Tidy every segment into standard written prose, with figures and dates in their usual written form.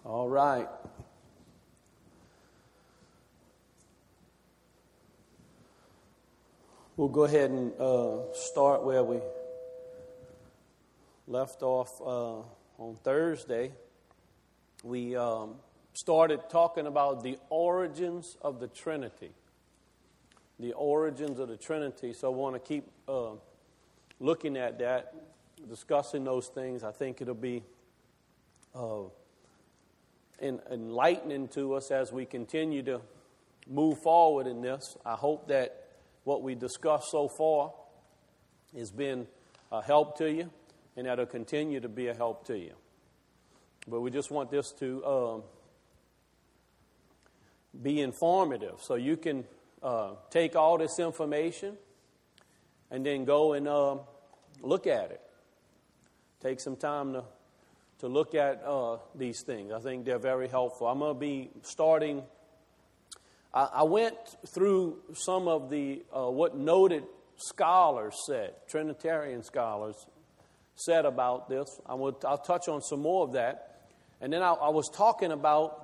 All right. We'll go ahead and start where we left off on Thursday. We started talking about the origins of the Trinity. The origins of the Trinity. So I want to keep looking at that, discussing those things. I think it'll be enlightening to us as we continue to move forward in this. I hope that what we discussed so far has been a help to you, and that it'll continue to be a help to you. But we just want this to be informative, so you can take all this information and then go and look at it. Take some time to look at these things. I think they're very helpful. I'm going to be starting. I went through some of the what noted scholars said, Trinitarian scholars said about this. I'll touch on some more of that. And then I was talking about,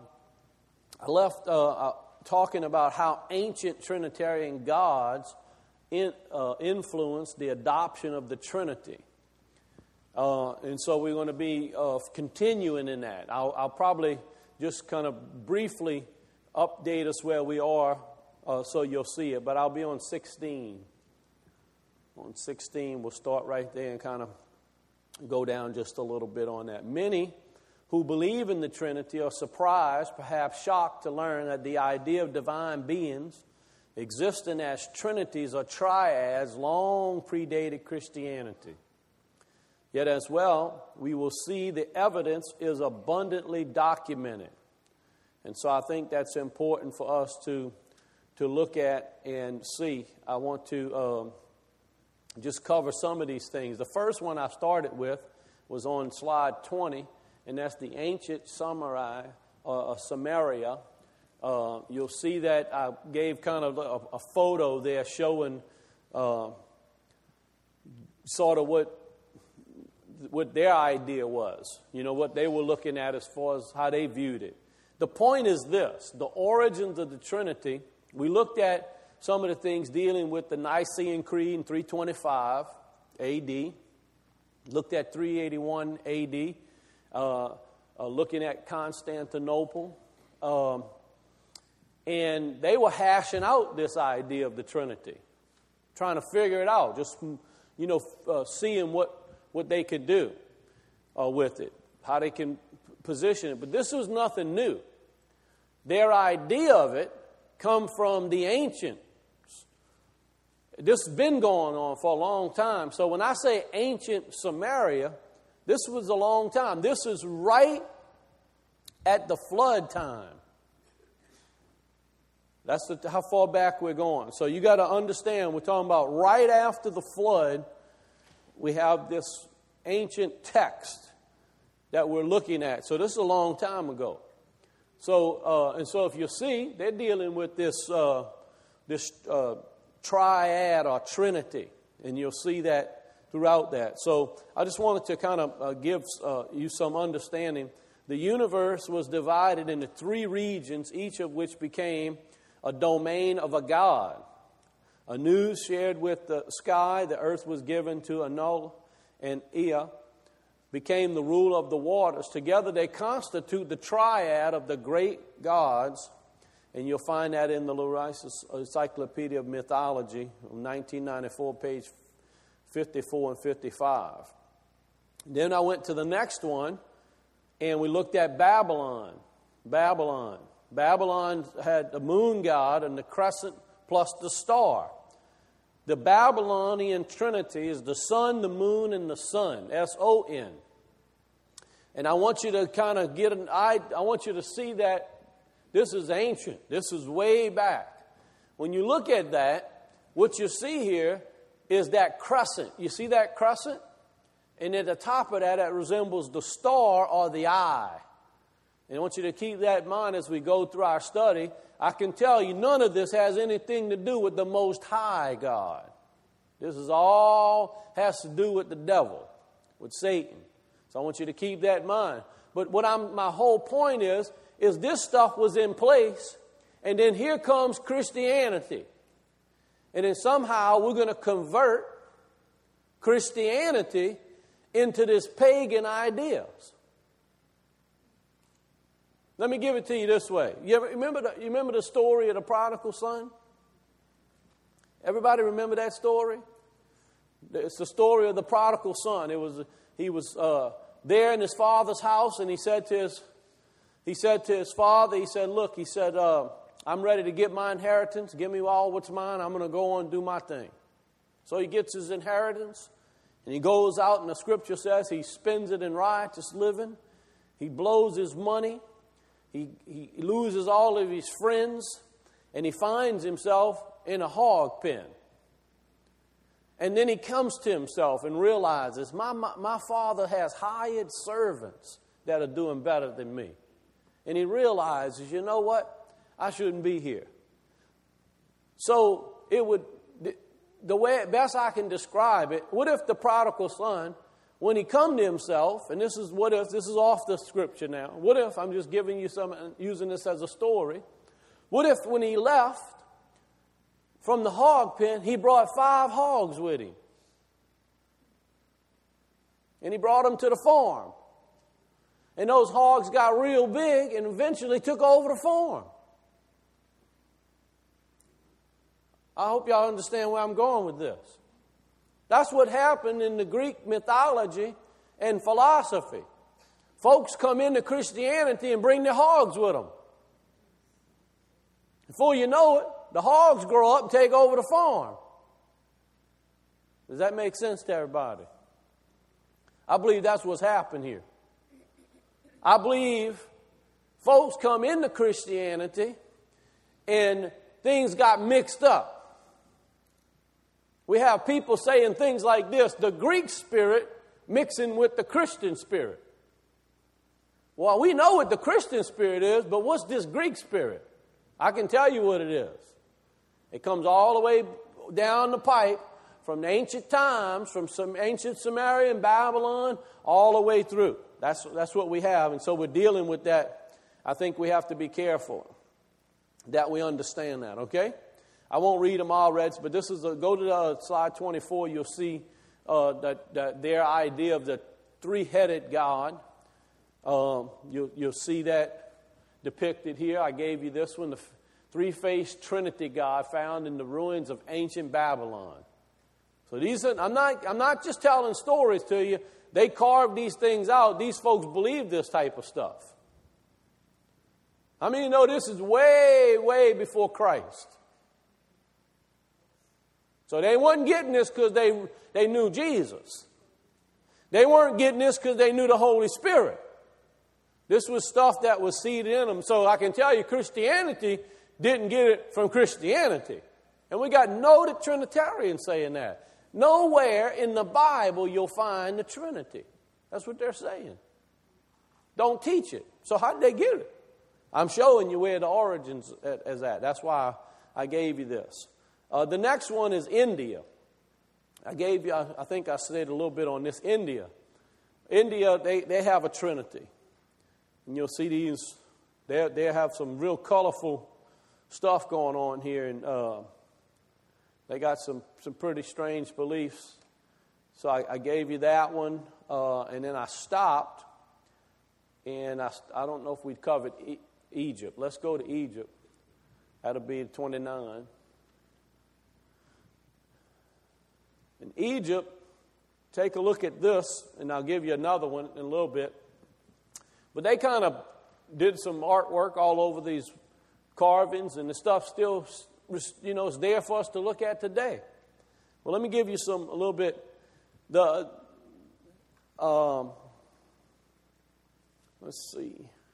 talking about how ancient Trinitarian gods influenced the adoption of the Trinity. And so we're going to be continuing in that. I'll probably just kind of briefly update us where we are so you'll see it. But I'll be on 16. On 16, we'll start right there and kind of go down just a little bit on that. Many who believe in the Trinity are surprised, perhaps shocked, to learn that the idea of divine beings existing as trinities or triads long predated Christianity. Yet as well, we will see the evidence is abundantly documented. And so I think that's important for us to look at and see. I want to just cover some of these things. The first one I started with was on slide 20, and that's the ancient Samaria. You'll see that I gave kind of a photo there showing sort of what their idea was, what they were looking at as far as how they viewed it. The point is this: the origins of the Trinity. We looked at some of the things dealing with the Nicene Creed in 325 A.D., looked at 381 A.D., looking at Constantinople, and they were hashing out this idea of the Trinity, trying to figure it out, just seeing what they could do with it, how they can position it. But this was nothing new. Their idea of it come from the ancients. This has been going on for a long time. So when I say ancient Samaria, this was a long time. This is right at the flood time. That's how far back we're going. So you got to understand, we're talking about right after the flood. We have this ancient text that we're looking at. So this is a long time ago. So if you see, they're dealing with this triad or trinity, and you'll see that throughout that. So I just wanted to kind of give you some understanding. The universe was divided into three regions, each of which became a domain of a god. Anu shared with the sky. The earth was given to Anu, and Ea became the ruler of the waters. Together they constitute the triad of the great gods, and you'll find that in the Laurentius Encyclopedia of Mythology, 1994, page 54 and 55. Then I went to the next one, and we looked at Babylon. Babylon had the moon god and the crescent plus the star. The Babylonian Trinity is the sun, the moon, and the sun, S-O-N. And I want you to kind of I want you to see that this is ancient. This is way back. When you look at that, what you see here is that crescent. You see that crescent? And at the top of that, it resembles the star or the eye. And I want you to keep that in mind as we go through our study. I can tell you none of this has anything to do with the Most High God. This is all has to do with the devil, with Satan. So I want you to keep that in mind. But my whole point is this stuff was in place, and then here comes Christianity. And then somehow we're going to convert Christianity into this pagan ideas. Let me give it to you this way. You remember the story of the prodigal son? Everybody remember that story? It's the story of the prodigal son. He was there in his father's house, and he said to his father, look, I'm ready to get my inheritance. Give me all what's mine. I'm going to go on and do my thing. So he gets his inheritance, and he goes out, and the scripture says he spends it in riotous living. He blows his money. He loses all of his friends, and he finds himself in a hog pen. And then he comes to himself and realizes, my father has hired servants that are doing better than me. And he realizes, you know what? I shouldn't be here. So the way best I can describe it, what if the prodigal son, when he come to himself, and this is off the scripture now. What if, I'm just giving you using this as a story. What if when he left from the hog pen, he brought 5 hogs with him? And he brought them to the farm. And those hogs got real big and eventually took over the farm. I hope y'all understand where I'm going with this. That's what happened in the Greek mythology and philosophy. Folks come into Christianity and bring their hogs with them. Before you know it, the hogs grow up and take over the farm. Does that make sense to everybody? I believe that's what's happened here. I believe folks come into Christianity and things got mixed up. We have people saying things like this, the Greek spirit mixing with the Christian spirit. Well, we know what the Christian spirit is, but what's this Greek spirit? I can tell you what it is. It comes all the way down the pipe from the ancient times, from some ancient Samaria and Babylon, all the way through. That's what we have, and so we're dealing with that. I think we have to be careful that we understand that, okay? I won't read them all, Reds, but this is go to slide 24. You'll see that their idea of the three-headed God. You'll see that depicted here. I gave you this one, the three-faced Trinity God found in the ruins of ancient Babylon. So these are, I'm not just telling stories to you. They carved these things out. These folks believe this type of stuff. I mean, you know, this is way, way before Christ. So they weren't getting this because they knew Jesus. They weren't getting this because they knew the Holy Spirit. This was stuff that was seeded in them. So I can tell you, Christianity didn't get it from Christianity. And we got noted Trinitarians saying that. Nowhere in the Bible you'll find the Trinity. That's what they're saying. Don't teach it. So how did they get it? I'm showing you where the origins is at. That's why I gave you this. The next one is India. I think I said a little bit on this. India, they have a Trinity. And you'll see these, they have some real colorful stuff going on here. And they got some pretty strange beliefs. So I gave you that one. And then I stopped. And I don't know if we covered Egypt. Let's go to Egypt. That'll be 29. In Egypt, take a look at this, and I'll give you another one in a little bit. But they kind of did some artwork all over these carvings, and the stuff still, you know, is there for us to look at today. Well, let me give you a little bit. Let's see.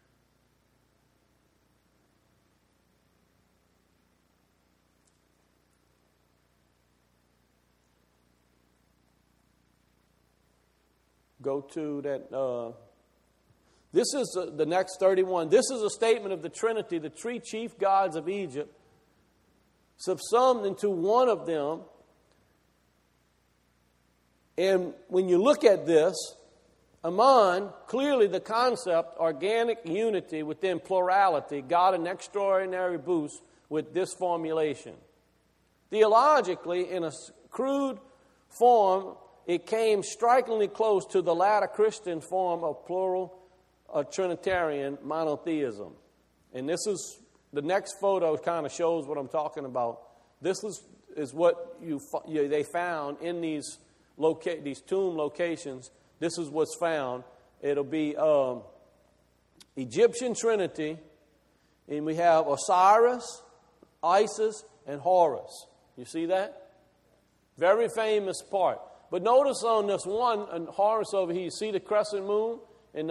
Go to that. This is the next 31. This is a statement of the Trinity, the three chief gods of Egypt, subsumed into one of them. And when you look at this, Among, clearly the concept, organic unity within plurality got an extraordinary boost with this formulation. Theologically, in a crude form, it came strikingly close to the latter Christian form of plural Trinitarian monotheism. And this is, the next photo kind of shows what I'm talking about. This is what they found in these tomb locations. This is what's found. It'll be Egyptian Trinity, and we have Osiris, Isis, and Horus. You see that? Very famous part. But notice on this one, and Horus over here, you see the crescent moon? And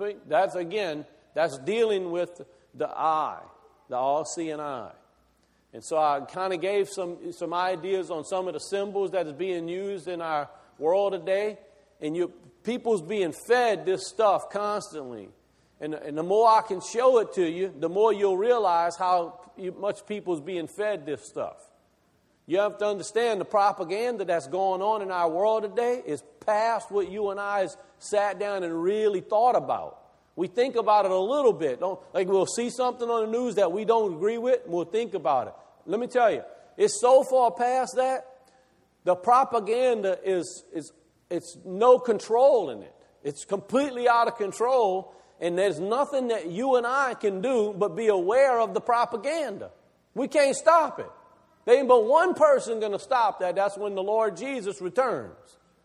that's dealing with the eye, the all-seeing eye. And so I kind of gave some ideas on some of the symbols that is being used in our world today. And people's being fed this stuff constantly. And the more I can show it to you, the more you'll realize how much people's being fed this stuff. You have to understand the propaganda that's going on in our world today is past what you and I has sat down and really thought about. We think about it a little bit. Like we'll see something on the news that we don't agree with, and we'll think about it. Let me tell you, it's so far past that, the propaganda it's no control in it. It's completely out of control, and there's nothing that you and I can do but be aware of the propaganda. We can't stop it. There ain't but one person going to stop that. That's when the Lord Jesus returns.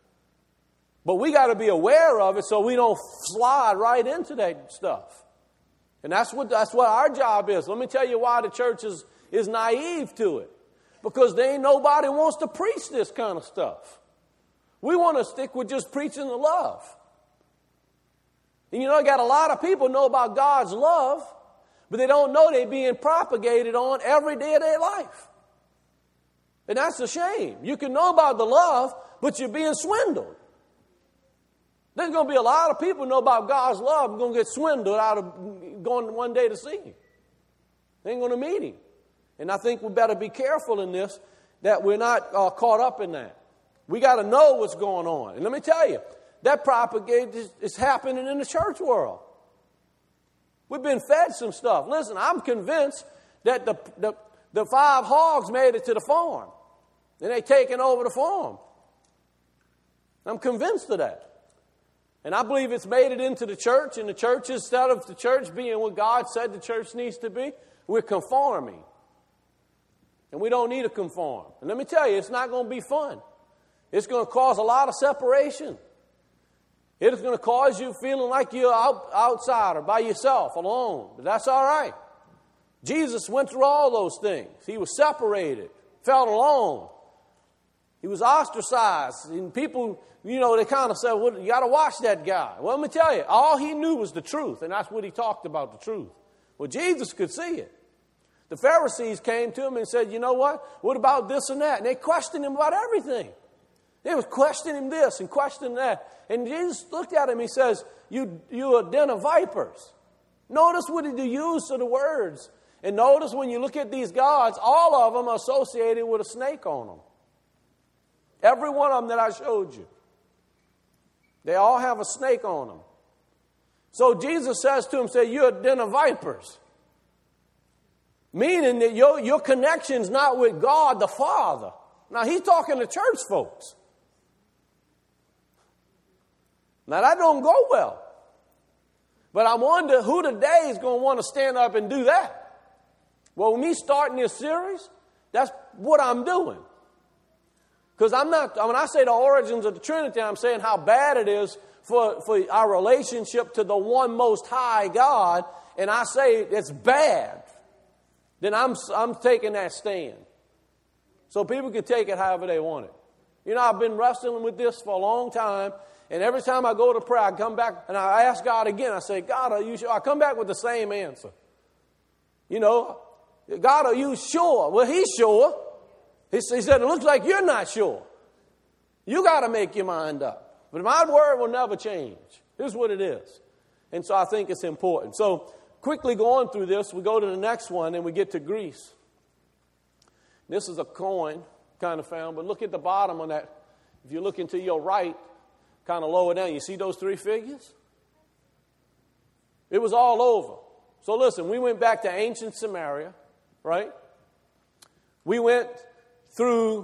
But we got to be aware of it so we don't slide right into that stuff. And that's what our job is. Let me tell you why the church is naive to it. Because there ain't nobody wants to preach this kind of stuff. We want to stick with just preaching the love. And I got a lot of people know about God's love, but they don't know they're being propagated on every day of their life. And that's a shame. You can know about the love, but you're being swindled. There's going to be a lot of people who know about God's love going to get swindled out of going one day to see Him. They ain't going to meet Him. And I think we better be careful in this, that we're not caught up in that. We got to know what's going on. And let me tell you, that propaganda is happening in the church world. We've been fed some stuff. Listen, I'm convinced that the 5 hogs made it to the farm. And they taking over the farm. I'm convinced of that. And I believe it's made it into the church. And the church, instead of the church being what God said the church needs to be, we're conforming. And we don't need to conform. And let me tell you, it's not going to be fun. It's going to cause a lot of separation. It is going to cause you feeling like you're outsider, by yourself, alone. But that's all right. Jesus went through all those things. He was separated, felt alone. He was ostracized. And people, they kind of said, well, you got to watch that guy. Well, let me tell you, all he knew was the truth. And that's what he talked about, the truth. Well, Jesus could see it. The Pharisees came to him and said, you know what? What about this and that? And they questioned him about everything. They was questioning this and questioning that. And Jesus looked at him. He says, you a den of vipers. Notice what he used of the words. And notice when you look at these gods, all of them are associated with a snake on them. Every one of them that I showed you. They all have a snake on them. So Jesus says to him, you're a den of vipers. Meaning that your connection's not with God the Father. Now he's talking to church folks. Now that don't go well. But I wonder who today is going to want to stand up and do that. Well, with me starting this series, that's what I'm doing. Because when I say the origins of the Trinity, I'm saying how bad it is for our relationship to the one most high God, and I say it's bad, then I'm taking that stand. So people can take it however they want it. I've been wrestling with this for a long time, and every time I go to prayer, I come back and I ask God again. I say, God, are you sure? I come back with the same answer. God, are you sure? Well, He's sure. He said, it looks like you're not sure. You got to make your mind up. But my word will never change. Here's what it is. And so I think it's important. So quickly going through this, we go to the next one and we get to Greece. This is a coin kind of found, but look at the bottom on that. If you're looking to your right, kind of lower down. You see those three figures? It was all over. So listen, we went back to ancient Samaria, right? We went through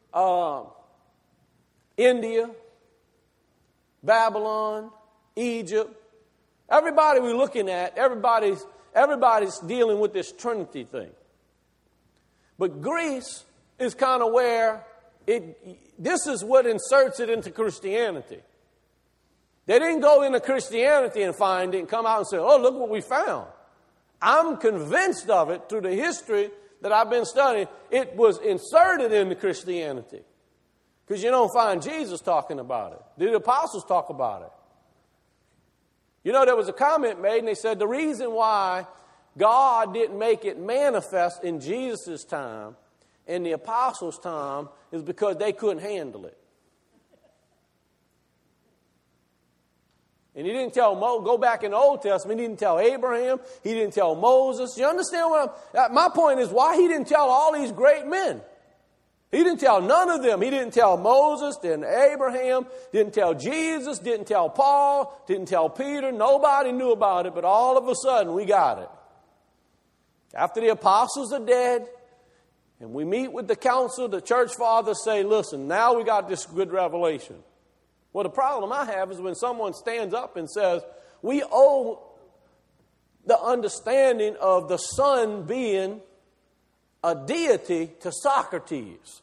India, Babylon, Egypt. Everybody we're looking at, everybody's dealing with this Trinity thing. But Greece is kind of where this is what inserts it into Christianity. They didn't go into Christianity and find it and come out and say, oh, look what we found. I'm convinced of it through the history that I've been studying. It was inserted into Christianity. Because you don't find Jesus talking about it. The apostles talk about it. You know, there was a comment made, and they said the reason why God didn't make it manifest in Jesus' time and the apostles' time is because they couldn't handle it. And he didn't tell go back in the Old Testament, he didn't tell Abraham, he didn't tell Moses. You understand what my point is, why he didn't tell all these great men? He didn't tell none of them. He didn't tell Moses, didn't Abraham, didn't tell Jesus, didn't tell Paul, didn't tell Peter. Nobody knew about it, but all of a sudden we got it. After the apostles are dead, and we meet with the council, the church fathers say, listen, now we got this good revelation. Well, the problem I have is when someone stands up and says, we owe the understanding of the Son being a deity to Socrates.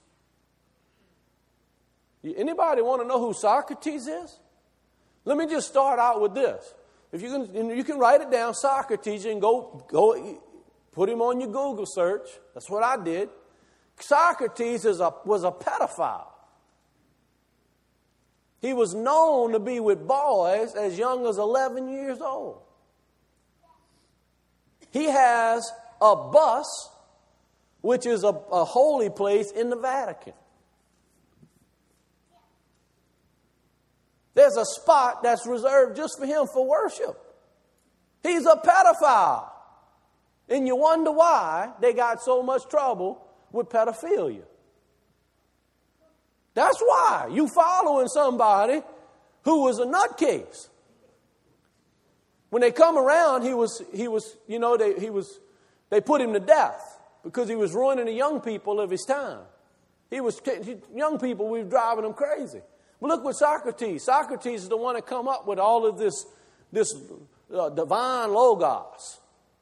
Anybody want to know who Socrates is? Let me just start out with this. If you can write it down, Socrates, and go put him on your Google search. That's what I did. Socrates was a pedophile. He was known to be with boys as young as 11 years old. He has a bust, which is a holy place in the Vatican. There's a spot that's reserved just for him for worship. He's a pedophile. And you wonder why they got so much trouble with pedophilia. That's why. You following somebody who was a nutcase. When they come around, they put him to death because he was ruining the young people of his time. Young people, we were driving them crazy. But look what Socrates. Socrates is the one that come up with all of this divine logos.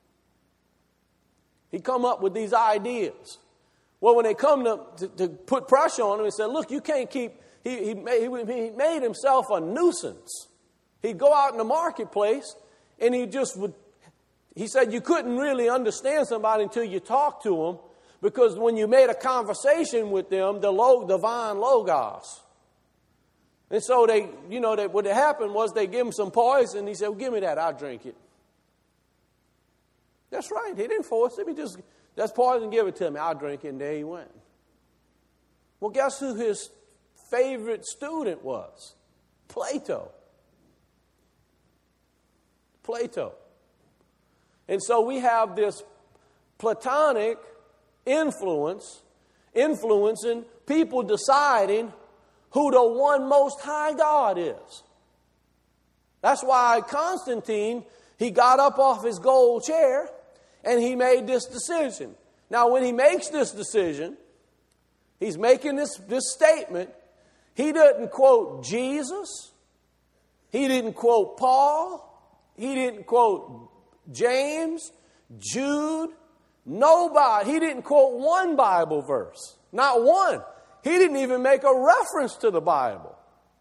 He come up with these ideas. Well, when they come to put pressure on him, he said, look, you can't keep... He made himself a nuisance. He'd go out in the marketplace, and he said you couldn't really understand somebody until you talked to them, because when you made a conversation with them, the divine logos. And so what happened was they give him some poison, and he said, well, give me that, I'll drink it. That's right. He didn't force him. That's poison, give it to me. I'll drink it, and there he went. Well, guess who his favorite student was? Plato. And so we have this Platonic influencing people deciding who the one most high God is. That's why Constantine, he got up off his gold chair and he made this decision. Now, when he makes this decision, he's making this statement. He didn't quote Jesus. He didn't quote Paul. He didn't quote James, Jude, nobody. He didn't quote one Bible verse. Not one. He didn't even make a reference to the Bible.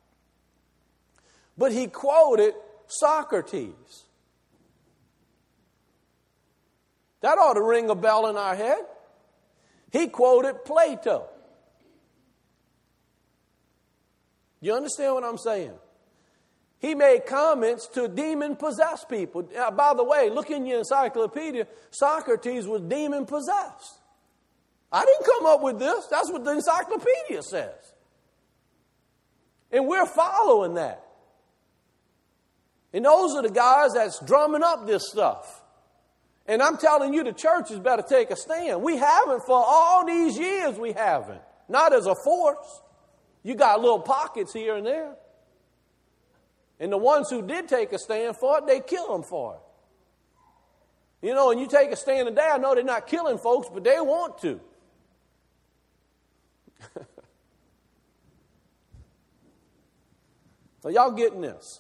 But he quoted Socrates. That ought to ring a bell in our head. He quoted Plato. You understand what I'm saying? He made comments to demon-possessed people. By the way, look in your encyclopedia, Socrates was demon-possessed. I didn't come up with this. That's what the encyclopedia says. And we're following that. And those are the guys that's drumming up this stuff. And I'm telling you, the churches better take a stand. We haven't for all these years, we haven't. Not as a force. You got little pockets here and there. And the ones who did take a stand for it, they kill them for it. You know, and you take a stand today, I know they're not killing folks, but they want to. So y'all getting this?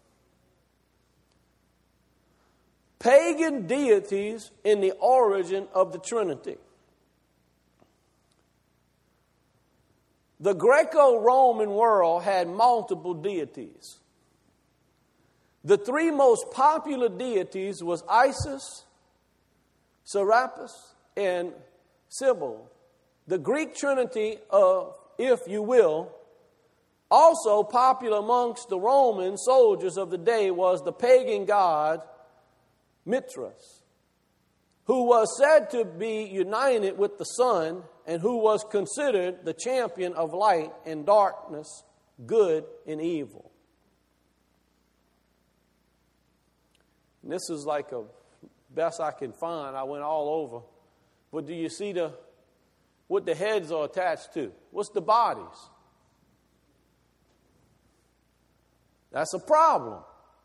Pagan deities in the origin of the Trinity. The Greco-Roman world had multiple deities. The three most popular deities was Isis, Serapis, and Cybele. The Greek Trinity of, if you will, also popular amongst the Roman soldiers of the day, was the pagan god Mithras, who was said to be united with the sun and who was considered the champion of light and darkness, good and evil. And this is like a best I can find. I went all over. But do you see what the heads are attached to? What's the bodies? That's a problem.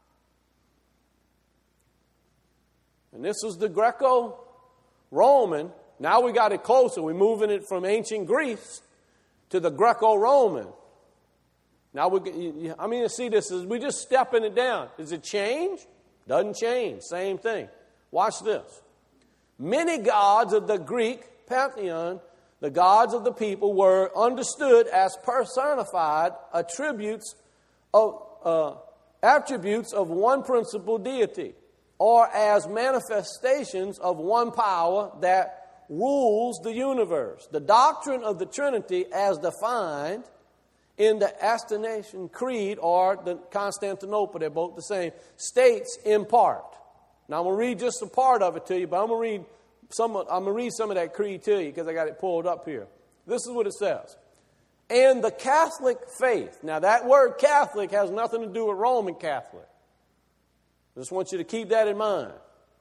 And this is the Greco-Roman. Now we got it closer. We're moving it from ancient Greece to the Greco-Roman. Now see this is we're just stepping it down. Does it change? Doesn't change. Same thing. Watch this. Many gods of the Greek pantheon, the gods of the people, were understood as personified attributes of one principal deity, or as manifestations of one power that rules the universe. The doctrine of the Trinity, as defined in the Athanasian Creed or the Constantinople, they're both the same, states in part. Now I'm going to read just a part of it to you, but I'm going to read some of that creed to you because I got it pulled up here. This is what it says. And the Catholic faith. Now that word Catholic has nothing to do with Roman Catholic. I just want you to keep that in mind.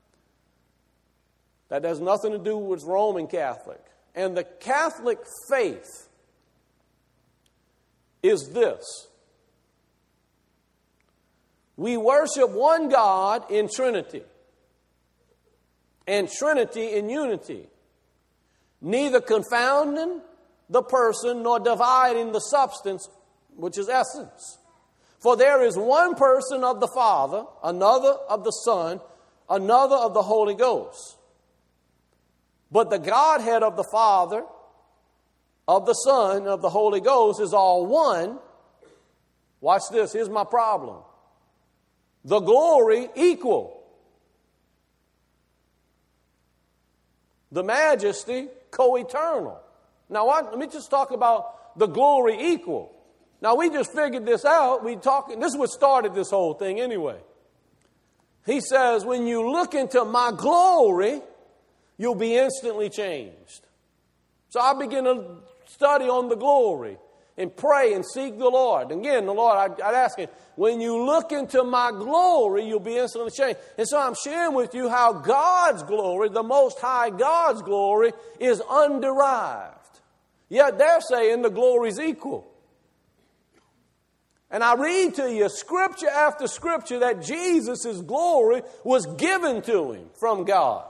That has nothing to do with Roman Catholic. And the Catholic faith is this. We worship one God in Trinity, and Trinity in unity, neither confounding the person nor dividing the substance, which is essence. For there is one person of the Father, another of the Son, another of the Holy Ghost. But the Godhead of the Father, of the Son, and of the Holy Ghost is all one. Watch this. Here's my problem. The glory equal. The majesty co-eternal. Now, let me just talk about the glory equal. Now, we just figured this out. This is what started this whole thing anyway. He says, when you look into my glory, you'll be instantly changed. So I begin to study on the glory and pray and seek the Lord. And again, the Lord, I'd ask him, when you look into my glory, you'll be instantly changed. And so I'm sharing with you how God's glory, the Most High God's glory, is underived. Yet they're saying the glory's equal. And I read to you scripture after scripture that Jesus' glory was given to him from God.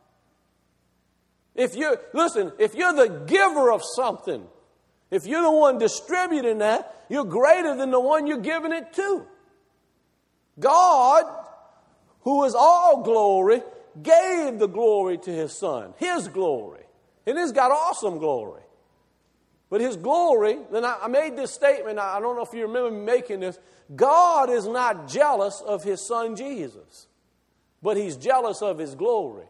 If you're the giver of something, if you're the one distributing that, you're greater than the one you're giving it to. God, who is all glory, gave the glory to his Son, his glory. And he's got awesome glory. But his glory, then I made this statement, I don't know if you remember me making this, God is not jealous of his Son Jesus, but he's jealous of his glory.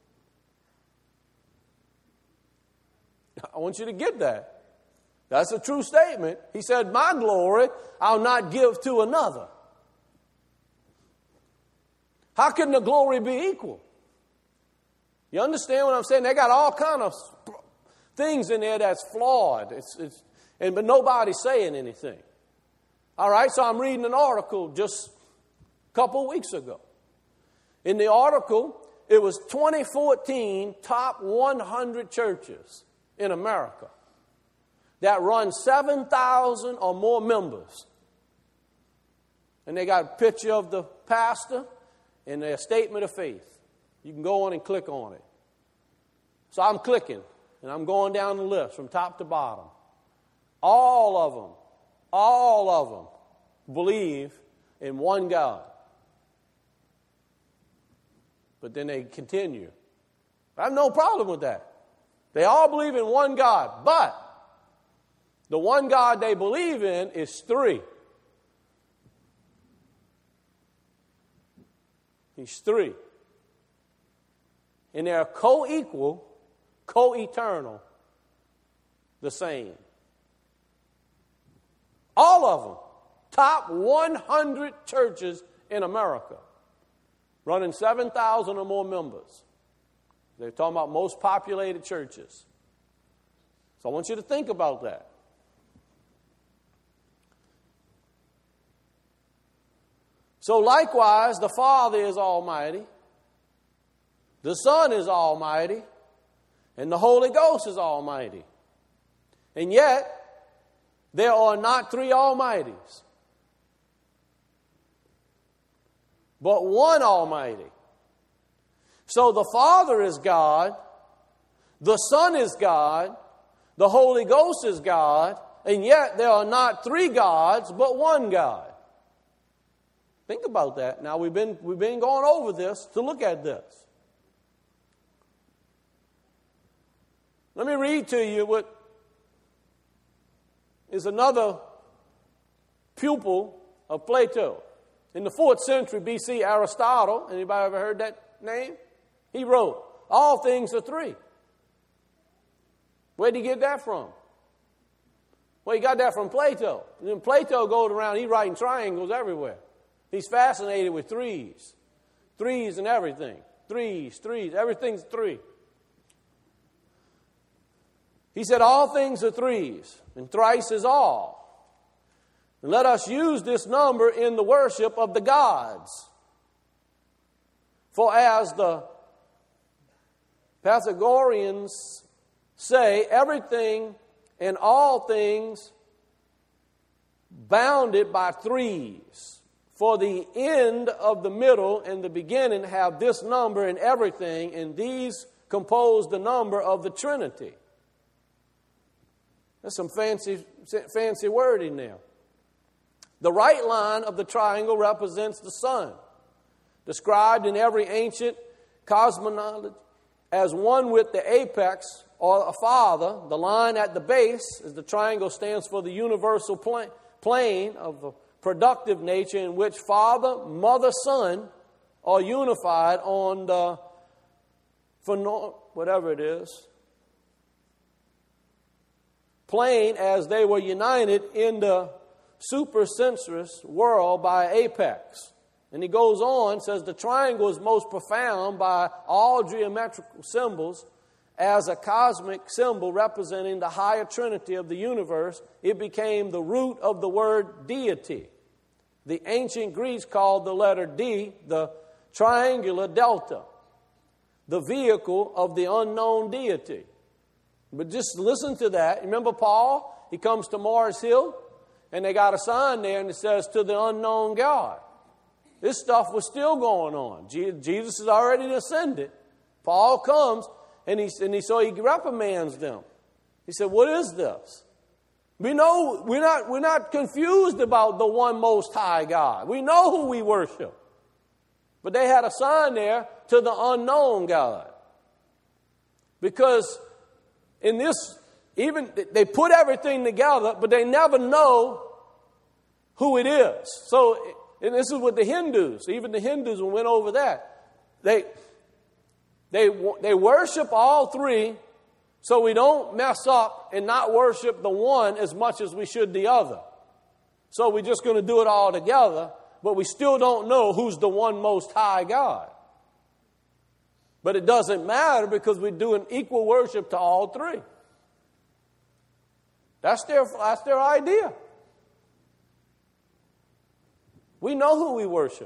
I want you to get that. That's a true statement. He said, my glory I'll not give to another. How can the glory be equal? You understand what I'm saying? They got all kind of things in there that's flawed. But nobody's saying anything. All right, so I'm reading an article just a couple weeks ago. In the article, it was 2014 top 100 churches in America that run 7,000 or more members. And they got a picture of the pastor and their statement of faith. You can go on and click on it. So I'm clicking, and I'm going down the list from top to bottom. All of them believe in one God. But then they continue. I have no problem with that. They all believe in one God, but the one God they believe in is three. He's three. And they're co-equal, co-eternal, the same. All of them. Top 100 churches in America. Running 7,000 or more members. They're talking about most populated churches. So I want you to think about that. So likewise, the Father is almighty, the Son is almighty, and the Holy Ghost is almighty. And yet, there are not three almighties, but one almighty. So the Father is God, the Son is God, the Holy Ghost is God, and yet there are not three gods, but one God. Think about that. Now we've been going over this to look at this. Let me read to you what is another pupil of Plato. In the 4th century BC, Aristotle, anybody ever heard that name? He wrote, all things are three. Where did he get that from? Well, he got that from Plato. And then Plato goes around, he's writing triangles everywhere. He's fascinated with threes. Threes and everything. Threes, everything's three. He said, all things are threes, and thrice is all. And let us use this number in the worship of the gods. For as the Pythagoreans say, everything and all things bounded by threes. For the end of the middle and the beginning have this number in everything, and these compose the number of the Trinity. That's some fancy wording there. The right line of the triangle represents the sun, described in every ancient cosmology as one with the apex or a father. The line at the base, as the triangle stands for the universal plane of a productive nature in which father, mother, son are unified on the, whatever it is, plane as they were united in the supersensuous world by apex. And he goes on, says the triangle is most profound by all geometrical symbols as a cosmic symbol representing the higher trinity of the universe. It became the root of the word deity. The ancient Greeks called the letter D the triangular delta, the vehicle of the unknown deity. But just listen to that. Remember Paul? He comes to Mars Hill, and they got a sign there, and it says, to the unknown God. This stuff was still going on. Jesus has already ascended. Paul comes, and so he reprimands them. He said, what is this? We know we're not confused about the one most high God. We know who we worship. But they had a sign there, to the unknown God. Because in this, even they put everything together, but they never know who it is. So, and this is with the Hindus. Even the Hindus, when we went over that, they worship all three, so we don't mess up and not worship the one as much as we should the other. So we're just going to do it all together, but we still don't know who's the one most high God. But it doesn't matter because we're doing equal worship to all three. That's their idea. We know who we worship.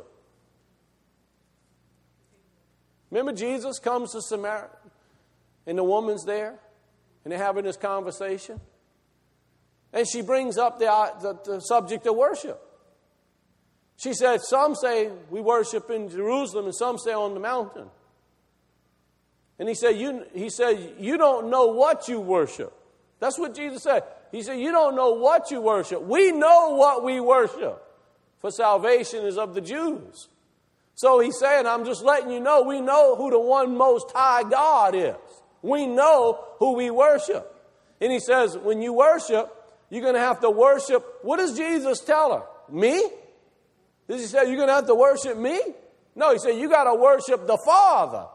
Remember Jesus comes to Samaria and the woman's there and they're having this conversation. And she brings up the subject of worship. She said, some say we worship in Jerusalem and some say on the mountain. And he said, you don't know what you worship. That's what Jesus said. He said, you don't know what you worship. We know what we worship. For salvation is of the Jews. So he's saying, I'm just letting you know, we know who the one most high God is. We know who we worship. And he says, when you worship, you're going to have to worship. What does Jesus tell her? Me? Does he say, you're going to have to worship me? No, he said, you got to worship the Father.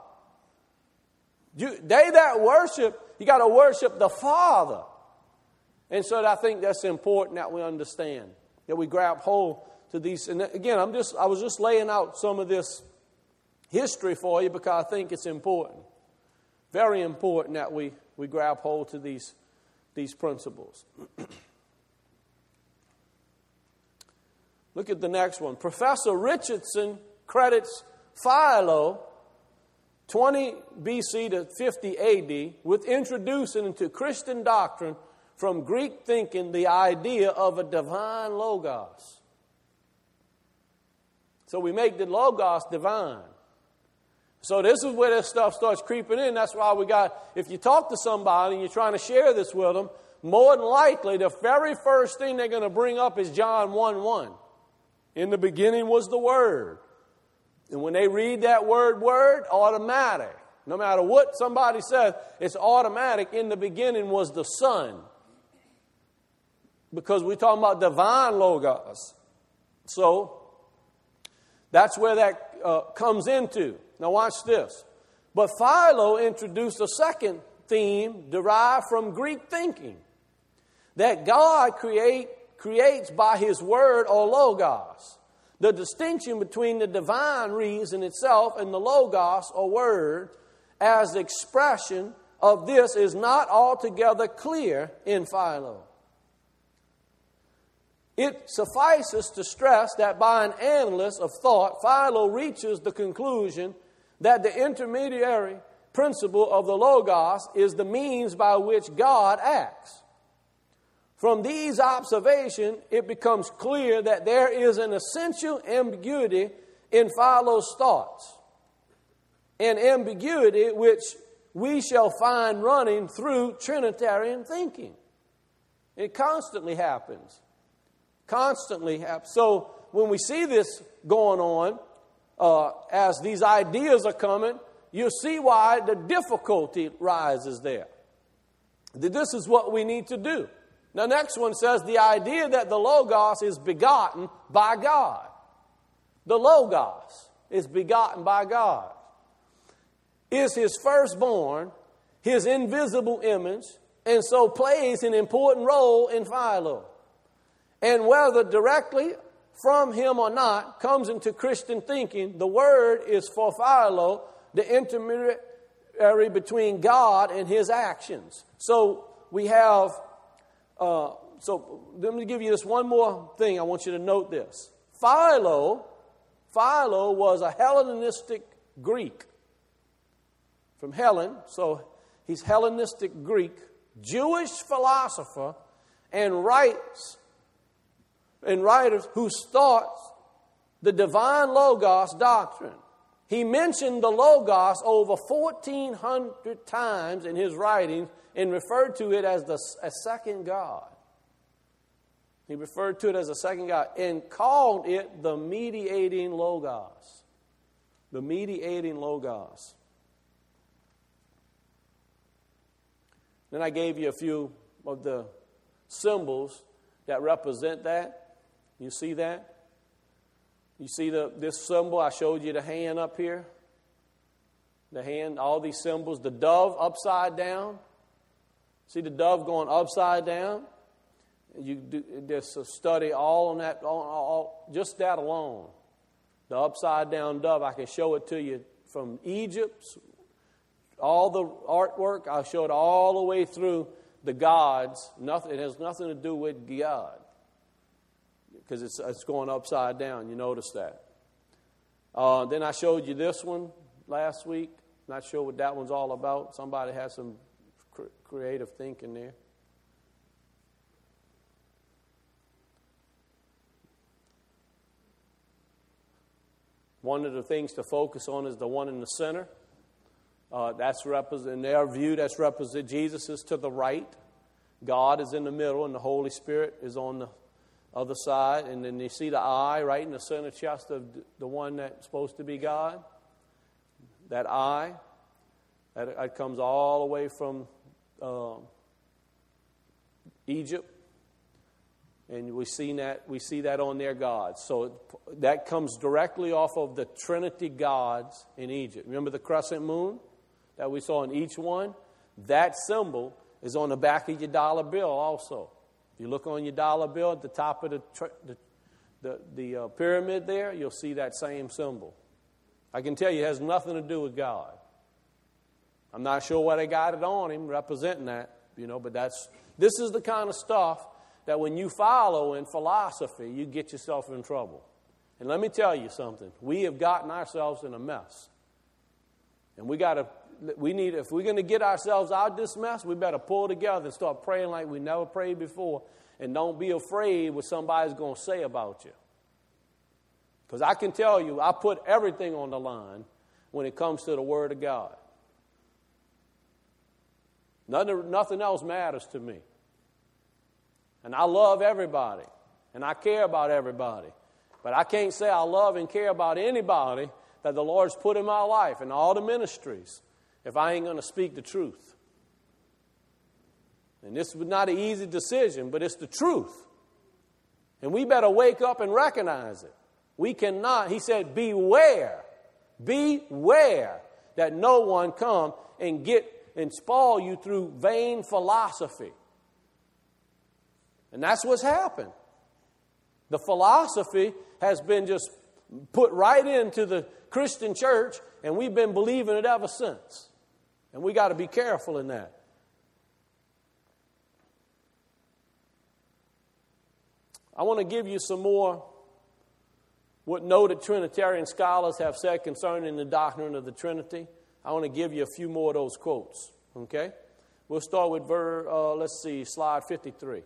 They that worship, you got to worship the Father. And so I think that's important that we understand, that we grab hold to these. And again, I was just laying out some of this history for you because I think it's important. Very important that we grab hold to these principles. Look at the next one. Professor Richardson credits Philo, 20 BC to 50 AD, with introducing into Christian doctrine from Greek thinking the idea of a divine logos. So we make the logos divine. So this is where this stuff starts creeping in. That's why if you talk to somebody and you're trying to share this with them, more than likely the very first thing they're going to bring up is John 1:1. In the beginning was the Word. And when they read that word, automatic. No matter what somebody says, it's automatic. In the beginning was the Son. Because we're talking about divine logos. So that's where that comes into. Now watch this. But Philo introduced a second theme derived from Greek thinking. That God creates by His Word or logos. The distinction between the divine reason itself and the logos or Word as expression of this is not altogether clear in Philo. It suffices to stress that by an analyst of thought, Philo reaches the conclusion that the intermediary principle of the Logos is the means by which God acts. From these observations, it becomes clear that there is an essential ambiguity in Philo's thoughts, an ambiguity which we shall find running through Trinitarian thinking. It constantly happens. Constantly happens. So when we see this going on, as these ideas are coming, you'll see why the difficulty rises there. This is what we need to do. The next one says the idea that the Logos is begotten by God. The Logos is begotten by God. Is His firstborn, His invisible image, and so plays an important role in Philo. And whether directly from Him or not comes into Christian thinking, the Word is for Philo the intermediary between God and His actions. So we have, so let me give you this one more thing. I want you to note this. Philo was a Hellenistic Greek. From Helen, so he's Hellenistic Greek, Jewish philosopher, and writers whose thoughts the divine Logos doctrine. He mentioned the Logos over 1,400 times in his writings and referred to it as a second God. He referred to it as a second God and called it the mediating Logos. The mediating Logos. Then I gave you a few of the symbols that represent that. You see that? You see this symbol? I showed you the hand up here. The hand, all these symbols. The dove upside down. See the dove going upside down? There's a study all on that, just that alone. The upside down dove, I can show it to you from Egypt. All the artwork, I'll show it all the way through the gods. It has nothing to do with God. Because it's going upside down. You notice that. Then I showed you this one last week. Not sure what that one's all about. Somebody has some creative thinking there. One of the things to focus on is the one in the center. That's represent, in their view, that's represent Jesus is to the right. God is in the middle, and the Holy Spirit is on the other side. And then you see the eye right in the center chest of the one that's supposed to be God. That eye, that comes all the way from Egypt. And we see that on their gods. So that comes directly off of the Trinity gods in Egypt. Remember the crescent moon that we saw in each one? That symbol is on the back of your dollar bill also. If you look on your dollar bill at the top of the pyramid there, you'll see that same symbol. I can tell you it has nothing to do with God. I'm not sure why they got it on him, representing that, but this is the kind of stuff that when you follow in philosophy, you get yourself in trouble. And let me tell you something. We have gotten ourselves in a mess. And if we're going to get ourselves out of this mess, we better pull together and start praying like we never prayed before. And don't be afraid what somebody's going to say about you. Because I can tell you, I put everything on the line when it comes to the Word of God. Nothing else matters to me. And I love everybody. And I care about everybody. But I can't say I love and care about anybody that the Lord's put in my life and all the ministries if I ain't going to speak the truth. And this was not an easy decision, but it's the truth. And we better wake up and recognize it. We cannot, he said, beware that no one come and spoil you through vain philosophy. And that's what's happened. The philosophy has been just put right into the Christian church, and we've been believing it ever since. And we got to be careful in that. I want to give you some more what noted Trinitarian scholars have said concerning the doctrine of the Trinity. I want to give you a few more of those quotes. Okay? We'll start with slide 53.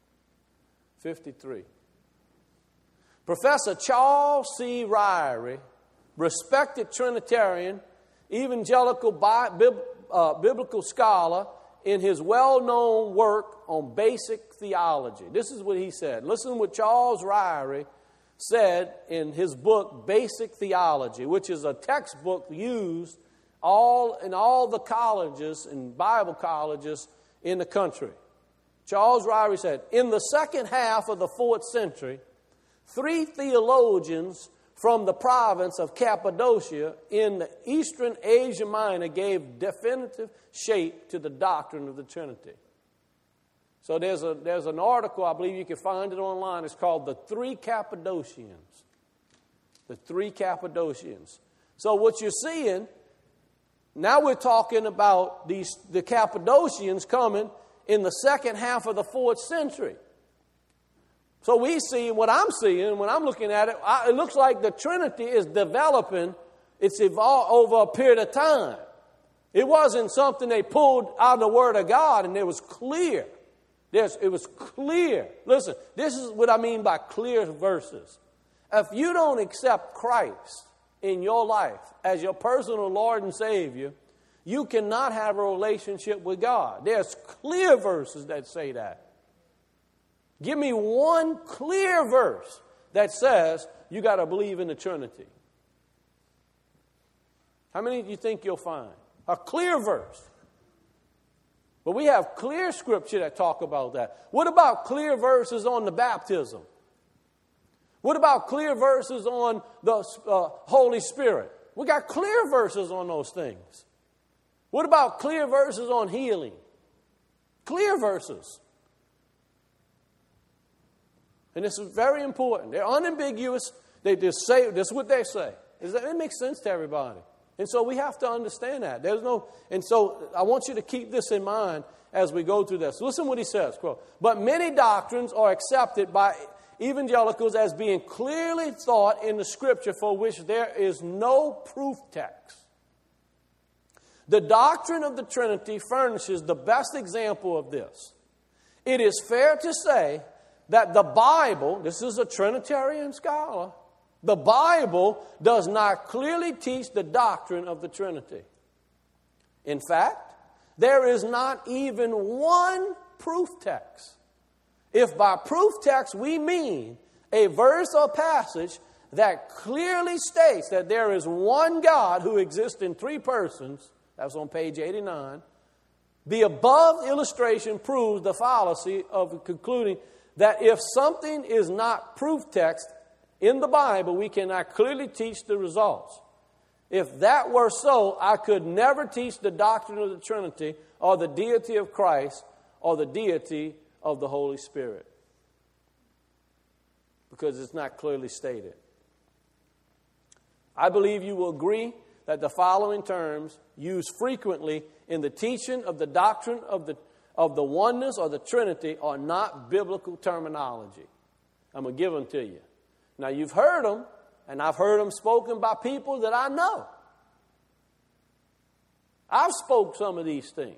53. Professor Charles C. Ryrie, respected Trinitarian, evangelical biblical scholar, in his well-known work on basic theology. This is what he said. Listen to what Charles Ryrie said in his book, Basic Theology, which is a textbook used in all the colleges and Bible colleges in the country. Charles Ryrie said, in the second half of the 4th century, 3 theologians from the province of Cappadocia in the eastern Asia Minor gave definitive shape to the doctrine of the Trinity. So there's an article, I believe you can find it online. It's called The 3 Cappadocians. The 3 Cappadocians. So what you're seeing, now we're talking about the Cappadocians coming in the second half of the 4th century. So we see, what I'm seeing, when I'm looking at it, it looks like the Trinity is developing. It's evolved over a period of time. It wasn't something they pulled out of the Word of God and it was clear. It was clear. Listen, this is what I mean by clear verses. If you don't accept Christ in your life as your personal Lord and Savior, you cannot have a relationship with God. There's clear verses that say that. Give me one clear verse that says you got to believe in the Trinity. How many do you think you'll find? A clear verse. But we have clear scripture that talk about that. What about clear verses on the baptism? What about clear verses on the Holy Spirit? We got clear verses on those things. What about clear verses on healing? Clear verses. And this is very important. They're unambiguous. They just say, this is what they say. It makes sense to everybody. And so we have to understand that. And so I want you to keep this in mind as we go through this. Listen what he says, quote, but many doctrines are accepted by evangelicals as being clearly taught in the Scripture for which there is no proof text. The doctrine of the Trinity furnishes the best example of this. It is fair to say that the Bible, this is a Trinitarian scholar, The Bible does not clearly teach the doctrine of the Trinity. In fact, there is not even one proof text. If by proof text we mean a verse or passage that clearly states that there is one God who exists in three persons, that's on page 89, the above illustration proves the fallacy of concluding that if something is not proof text in the Bible, we cannot clearly teach the results. If that were so, I could never teach the doctrine of the Trinity or the deity of Christ or the deity of the Holy Spirit, because it's not clearly stated. I believe you will agree that the following terms used frequently in the teaching of the doctrine of the oneness or the Trinity are not biblical terminology. I'm going to give them to you. Now, you've heard them, and I've heard them spoken by people that I know. I've spoke some of these things.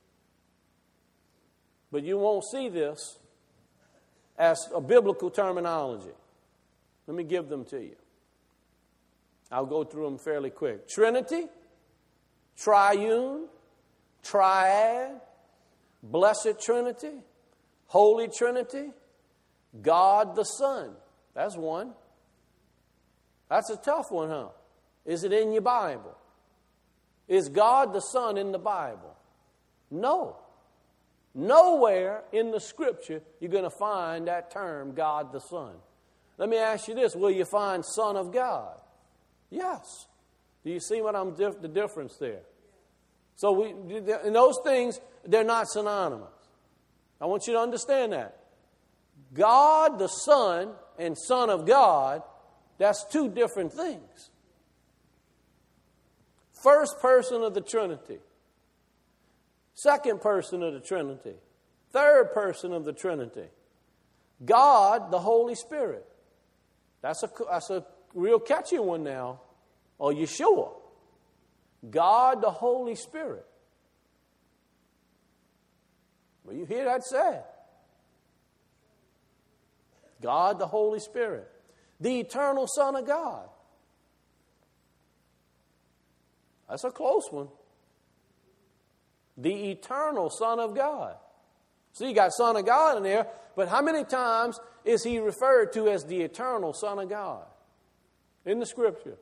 But you won't see this as a biblical terminology. Let me give them to you. I'll go through them fairly quick. Trinity, triune, triad, blessed Trinity, Holy Trinity, God the Son. That's one. That's a tough one, huh? Is it in your Bible? Is God the Son in the Bible? No. Nowhere in the Scripture you're going to find that term, God the Son. Let me ask you this. Will you find Son of God? Yes. Do you see what the difference there? So in those things, they're not synonymous. I want you to understand that. God the Son and Son of God, that's two different things. First person of the Trinity. Second person of the Trinity. Third person of the Trinity. God, the Holy Spirit. That's a real catchy one now. Are you sure? God, the Holy Spirit. Well, you hear that said. God, the Holy Spirit. The eternal Son of God. That's a close one. The eternal Son of God. So you got Son of God in there, but how many times is he referred to as the eternal Son of God in the Scripture?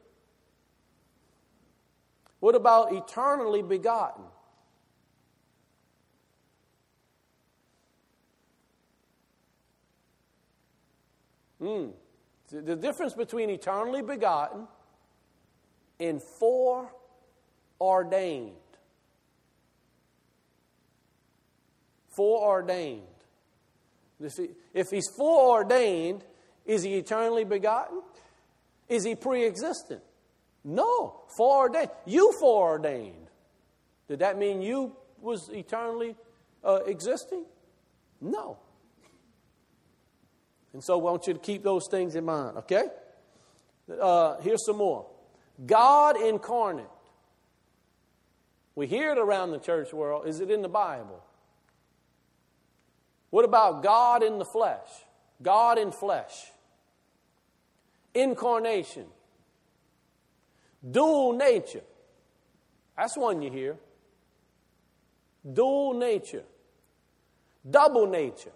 What about eternally begotten? The difference between eternally begotten and foreordained. Foreordained. If he's foreordained, is he eternally begotten? Is he pre-existent? No. Foreordained. You foreordained. Did that mean you was eternally existing? No. And so I want you to keep those things in mind, okay? Here's some more. God incarnate. We hear it around the church world. Is it in the Bible? What about God in the flesh? God in flesh. Incarnation. Dual nature. That's one you hear. Dual nature. Double nature.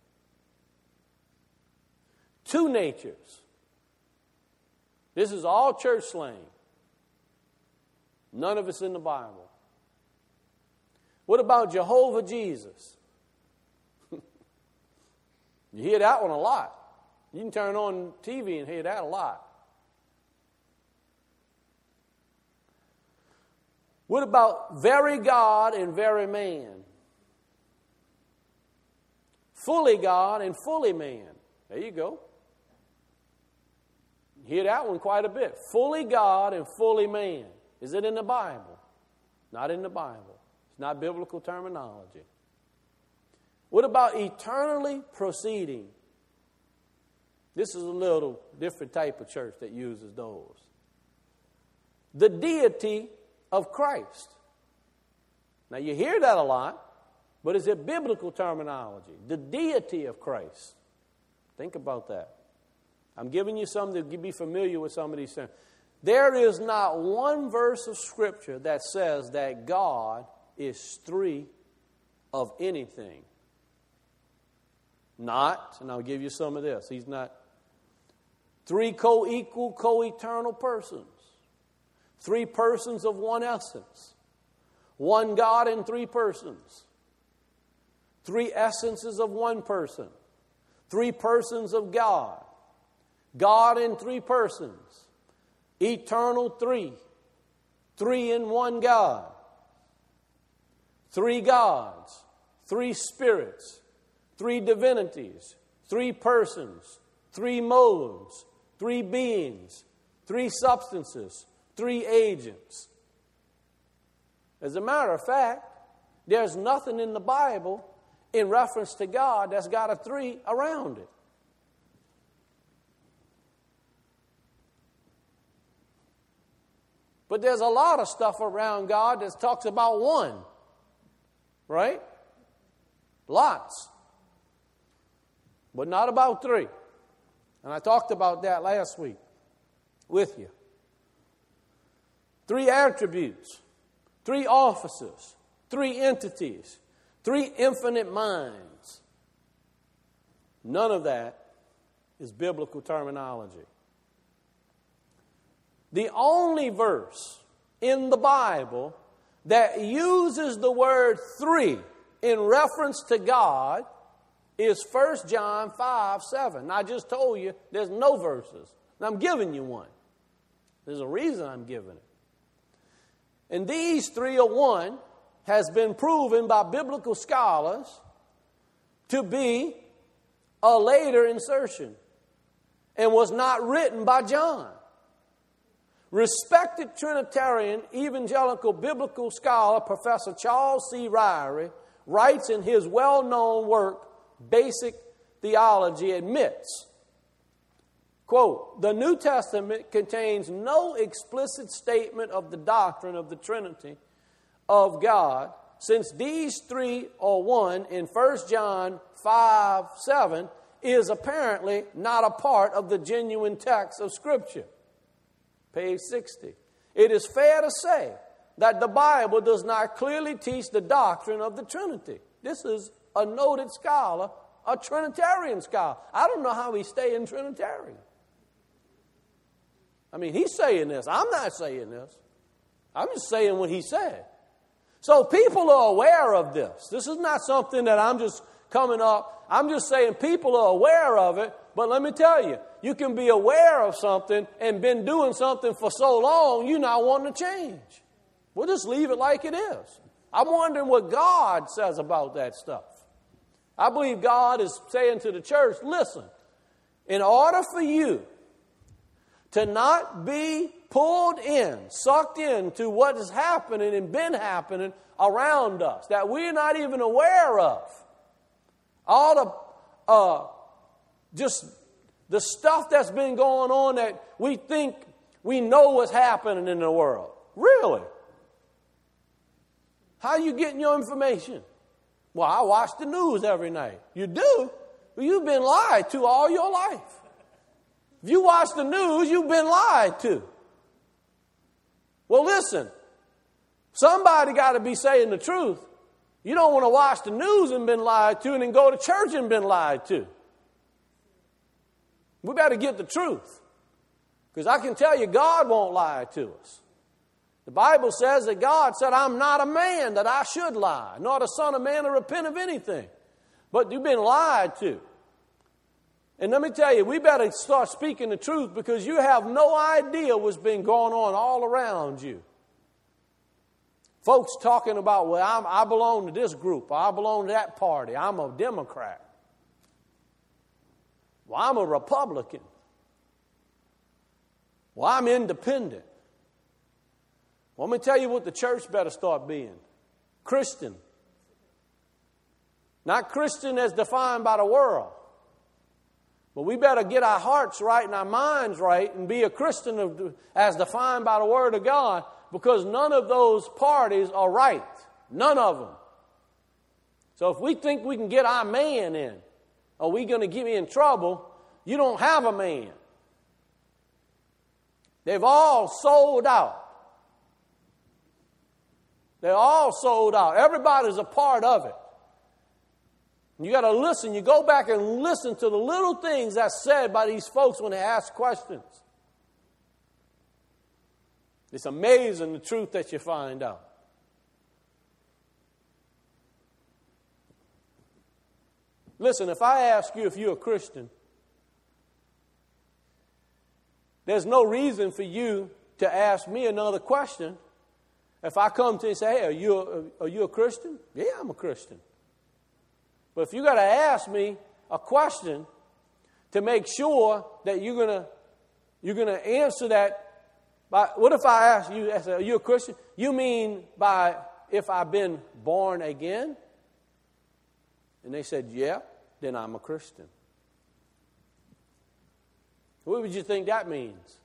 Two natures. This is all church slang. None of it's in the Bible. What about Jehovah Jesus? You hear that one a lot. You can turn on TV and hear that a lot. What about very God and very man? Fully God and fully man. There you go. You hear that one quite a bit. Fully God and fully man. Is it in the Bible? Not in the Bible. It's not biblical terminology. What about eternally proceeding? This is a little different type of church that uses those. The deity of Christ. Now you hear that a lot, but is it biblical terminology? The deity of Christ. Think about that. I'm giving you something to be familiar with some of these things. There is not one verse of Scripture that says that God is three of anything. Not, and I'll give you some of this, He's not three co-equal, co-eternal persons. Three persons of one essence. One God in three persons. Three essences of one person. Three persons of God. God in three persons. Eternal three. Three in one God. Three gods. Three spirits. Three divinities. Three persons. Three modes. Three beings. Three substances. Three agents. As a matter of fact, there's nothing in the Bible in reference to God that's got a three around it. But there's a lot of stuff around God that talks about one. Right? Lots. But not about three. And I talked about that last week with you. Three attributes, three offices, three entities, three infinite minds. None of that is biblical terminology. The only verse in the Bible that uses the word three in reference to God is 1 John 5:7. I just told you there's no verses. And I'm giving you one. There's a reason I'm giving it. And these 301 has been proven by biblical scholars to be a later insertion and was not written by John. Respected Trinitarian evangelical biblical scholar Professor Charles C. Ryrie writes in his well-known work, Basic Theology, admits, quote, "The New Testament contains no explicit statement of the doctrine of the Trinity of God, since these three are one in 1 John 5:7 is apparently not a part of the genuine text of Scripture." Page 60. It is fair to say that the Bible does not clearly teach the doctrine of the Trinity. This is a noted scholar, a Trinitarian scholar. I don't know how he's staying Trinitarian. I mean, he's saying this. I'm not saying this. I'm just saying what he said. So people are aware of this. This is not something that I'm just coming up. I'm just saying people are aware of it. But let me tell you, you can be aware of something and been doing something for so long, you're not wanting to change. We'll just leave it like it is. I'm wondering what God says about that stuff. I believe God is saying to the church, listen, in order for you to not be pulled in, sucked into what is happening and been happening around us, that we're not even aware of, all the just the stuff that's been going on that we think we know what's happening in the world. Really? How are you getting your information? Well, I watch the news every night. You do? Well, you've been lied to all your life. If you watch the news, you've been lied to. Well, listen. Somebody got to be saying the truth. You don't want to watch the news and been lied to and then go to church and been lied to. We better get the truth. Because I can tell you, God won't lie to us. The Bible says that God said, I'm not a man that I should lie, nor the son of man to repent of anything. But you've been lied to. And let me tell you, we better start speaking the truth because you have no idea what's been going on all around you. Folks talking about, well, I belong to this group, or I belong to that party, I'm a Democrat. Well, I'm a Republican. Well, I'm independent. Well, let me tell you what the church better start being. Christian. Not Christian as defined by the world. But we better get our hearts right and our minds right and be a Christian as defined by the Word of God, because none of those parties are right. None of them. So if we think we can get our man in, are we going to get me in trouble? You don't have a man. They've all sold out. They're all sold out. Everybody's a part of it. You got to listen. You go back and listen to the little things that's said by these folks when they ask questions. It's amazing the truth that you find out. Listen, if I ask you if you're a Christian, there's no reason for you to ask me another question. If I come to you and say, hey, are you a Christian? Yeah, I'm a Christian. But if you got to ask me a question to make sure that you're gonna answer that, what if I ask you, are you a Christian? You mean by if I've been born again? And they said, yeah, then I'm a Christian. What would you think that means?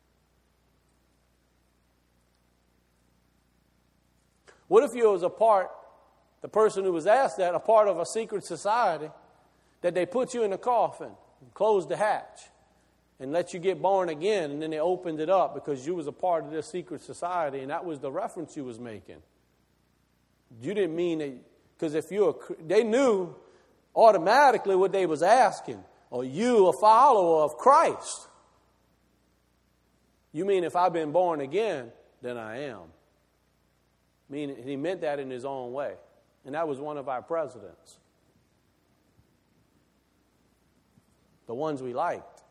What if you was the person who was asked that, a part of a secret society, that they put you in a coffin, closed the hatch, and let you get born again, and then they opened it up because you was a part of this secret society, and that was the reference you was making. You didn't mean it, because they knew automatically what they was asking. Are you a follower of Christ? You mean if I've been born again, then I am. Meaning he meant that in his own way. And that was one of our presidents. The ones we liked.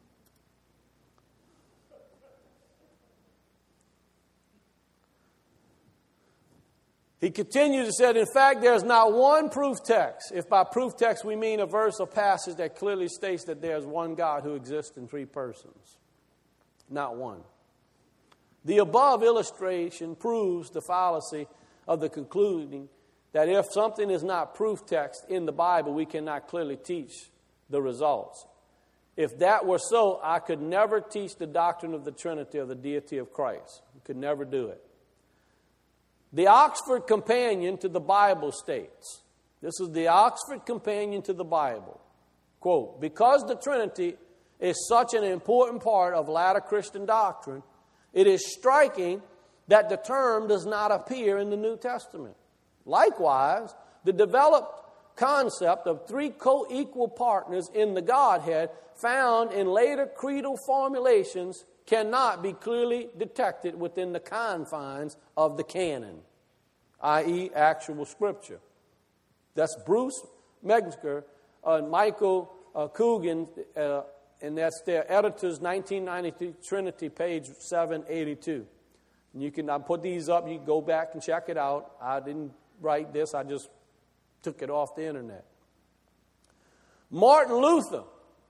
He continues to say, in fact, there's not one proof text. If by proof text we mean a verse or passage that clearly states that there's one God who exists in three persons. Not one. The above illustration proves the fallacy of the concluding that if something is not proof text in the Bible, we cannot clearly teach the results. If that were so, I could never teach the doctrine of the Trinity or the deity of Christ. I could never do it. The Oxford Companion to the Bible states, this is the Oxford Companion to the Bible, quote, because the Trinity is such an important part of latter Christian doctrine, it is striking that the term does not appear in the New Testament. Likewise, the developed concept of three co-equal partners in the Godhead found in later creedal formulations cannot be clearly detected within the confines of the canon, i.e. actual Scripture. That's Bruce Metzger and Michael Coogan, and that's their editor's 1993 Trinity, page 782. And you can put these up. You can go back and check it out. I didn't write this. I just took it off the internet. Martin Luther,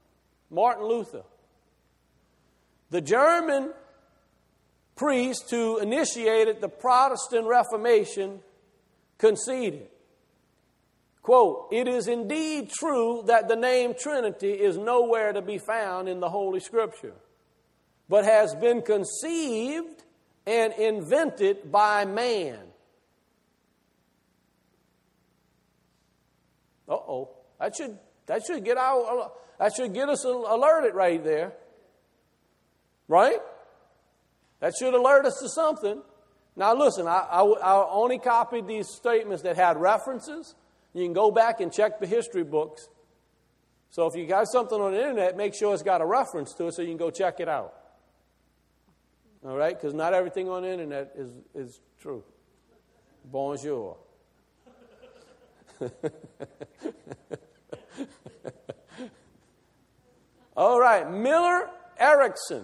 the German priest who initiated the Protestant Reformation, conceded, quote, it is indeed true that the name Trinity is nowhere to be found in the Holy Scripture, but has been conceived and invented by man. Uh-oh. That should get us alerted right there. Right? That should alert us to something. Now listen, I only copied these statements that had references. You can go back and check the history books. So if you got something on the internet, make sure it's got a reference to it so you can go check it out. All right? Because not everything on the internet is true. Bonjour. All right, Miller Erickson,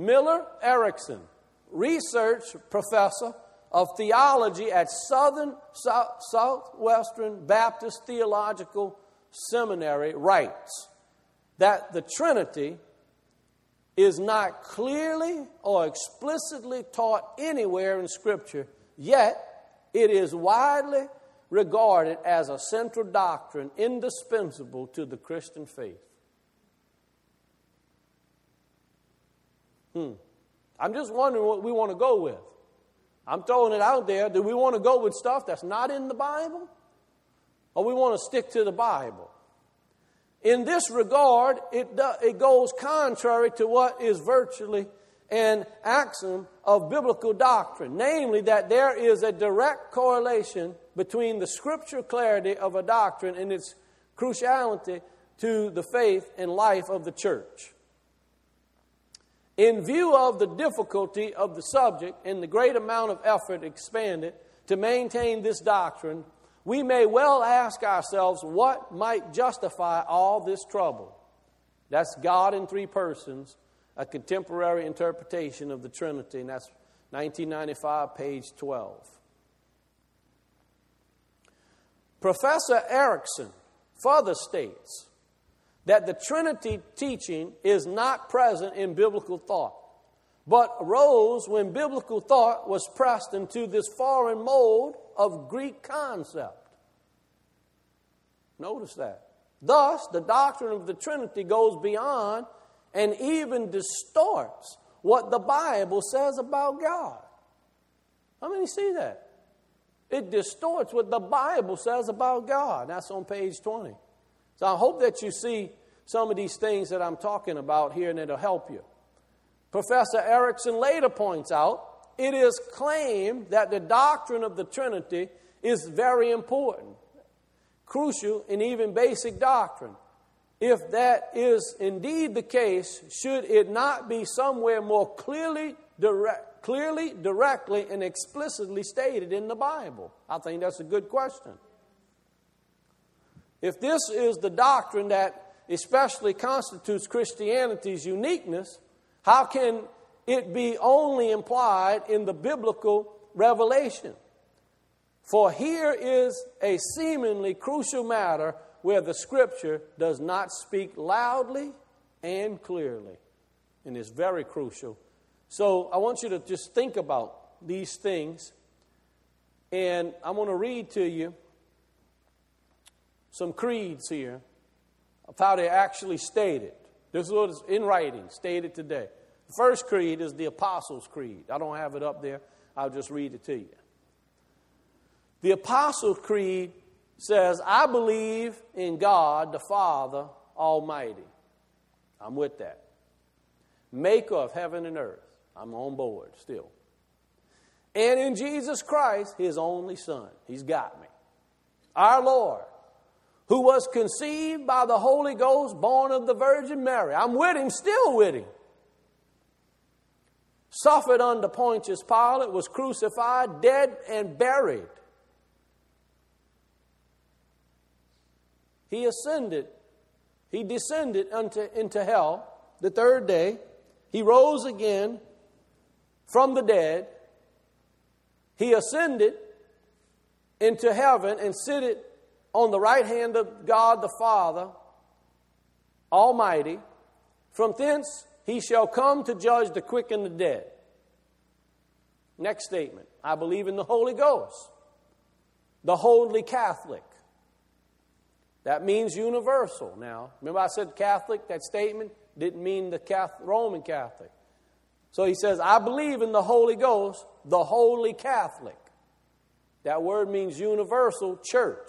research professor of theology at Southwestern Baptist Theological Seminary, writes that the Trinity is not clearly or explicitly taught anywhere in Scripture, yet it is widely regarded as a central doctrine indispensable to the Christian faith. I'm just wondering what we want to go with. I'm throwing it out there. Do we want to go with stuff that's not in the Bible? Or we want to stick to the Bible? In this regard, it goes contrary to what is virtually an axiom of biblical doctrine, namely that there is a direct correlation between the scriptural clarity of a doctrine and its cruciality to the faith and life of the church. In view of the difficulty of the subject and the great amount of effort expended to maintain this doctrine, we may well ask ourselves what might justify all this trouble. That's God in three persons, a contemporary interpretation of the Trinity, and that's 1995, page 12. Professor Erickson further states that the Trinity teaching is not present in biblical thought, but arose when biblical thought was pressed into this foreign mold of Greek concept. Notice that. Thus, the doctrine of the Trinity goes beyond and even distorts what the Bible says about God. How many see that? It distorts what the Bible says about God. That's on page 20. So I hope that you see some of these things that I'm talking about here and it'll help you. Professor Erickson later points out, it is claimed that the doctrine of the Trinity is very important, crucial, and even basic doctrine. If that is indeed the case, should it not be somewhere more clearly, directly, and explicitly stated in the Bible? I think that's a good question. If this is the doctrine that especially constitutes Christianity's uniqueness, how can it be only implied in the biblical revelation? For here is a seemingly crucial matter where the Scripture does not speak loudly and clearly. And it's very crucial. So I want you to just think about these things. And I want to read to you some creeds here of how they actually stated. This is what is in writing, stated today. The first creed is the Apostles' Creed. I don't have it up there. I'll just read it to you. The Apostles' Creed says, I believe in God the Father Almighty. I'm with that. Maker of heaven and earth. I'm on board still. And in Jesus Christ, His only Son. He's got me. Our Lord, who was conceived by the Holy Ghost, born of the Virgin Mary. I'm with Him, still with Him. Suffered under Pontius Pilate, was crucified, dead, and buried. He ascended. He descended into hell the third day. He rose again from the dead. He ascended into heaven and sitteth on the right hand of God the Father Almighty. From thence He shall come to judge the quick and the dead. Next statement. I believe in the Holy Ghost, the Holy Catholic. That means universal. Now, remember I said Catholic? That statement didn't mean the Roman Catholic. So he says, I believe in the Holy Ghost, the Holy Catholic. That word means universal church.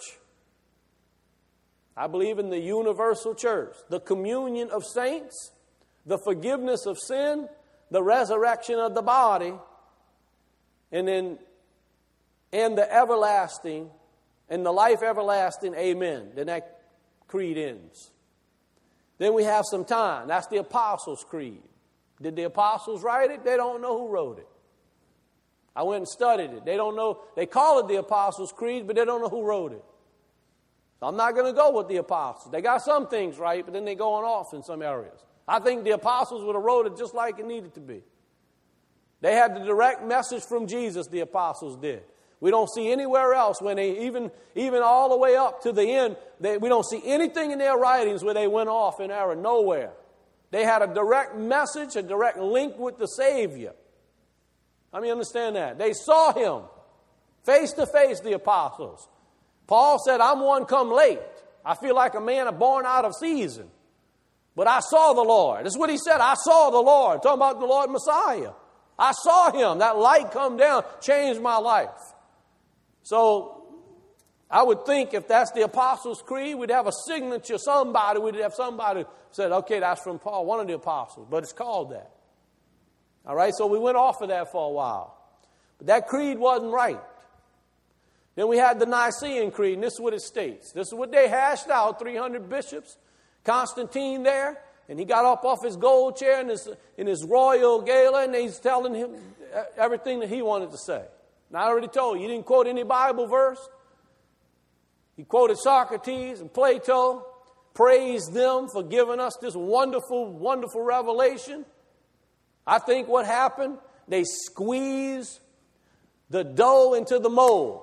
I believe in the universal church, the communion of saints, the forgiveness of sin, the resurrection of the body, and the everlasting, and the life everlasting, amen. Then that creed ends. Then we have some time. That's the Apostles' Creed. Did the apostles write it? They don't know who wrote it. I went and studied it. They don't know. They call it the Apostles' Creed, but they don't know who wrote it. So I'm not going to go with the apostles. They got some things right, but then they're going off in some areas. I think the apostles would have wrote it just like it needed to be. They had the direct message from Jesus, the apostles did. We don't see anywhere else when they, even all the way up to the end, we don't see anything in their writings where they went off in error, nowhere. They had a direct message, a direct link with the Savior. Let me understand that. They saw Him face to face, the apostles. Paul said, I'm one come late. I feel like a man born out of season. But I saw the Lord. That's what he said. I saw the Lord. Talking about the Lord Messiah. I saw Him. That light come down, changed my life. So I would think if that's the Apostles' Creed, we'd have a signature, somebody, we'd have somebody said, okay, that's from Paul, one of the apostles, but it's called that. All right, so we went off of that for a while. But that creed wasn't right. Then we had the Nicene Creed, and this is what it states. This is what they hashed out, 300 bishops. Constantine there, and he got up off his gold chair in his royal gala, and he's telling him everything that he wanted to say. And I already told you, he didn't quote any Bible verse. He quoted Socrates and Plato, praised them for giving us this wonderful, wonderful revelation. I think what happened, they squeezed the dough into the mold.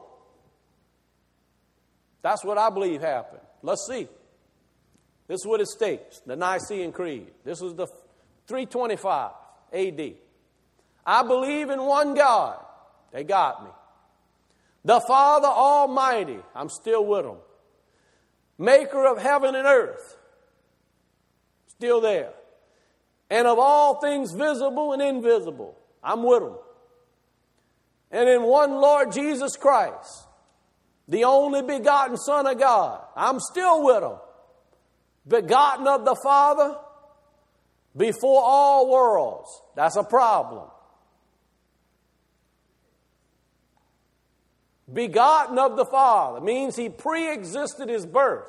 That's what I believe happened. Let's see. This is what it states, the Nicene Creed. This is the 325 A.D. I believe in one God. They got me. The Father Almighty. I'm still with them. Maker of heaven and earth. Still there. And of all things visible and invisible. I'm with them. And in one Lord Jesus Christ, the only begotten Son of God. I'm still with them. Begotten of the Father before all worlds. That's a problem. Begotten of the Father means he pre-existed his birth.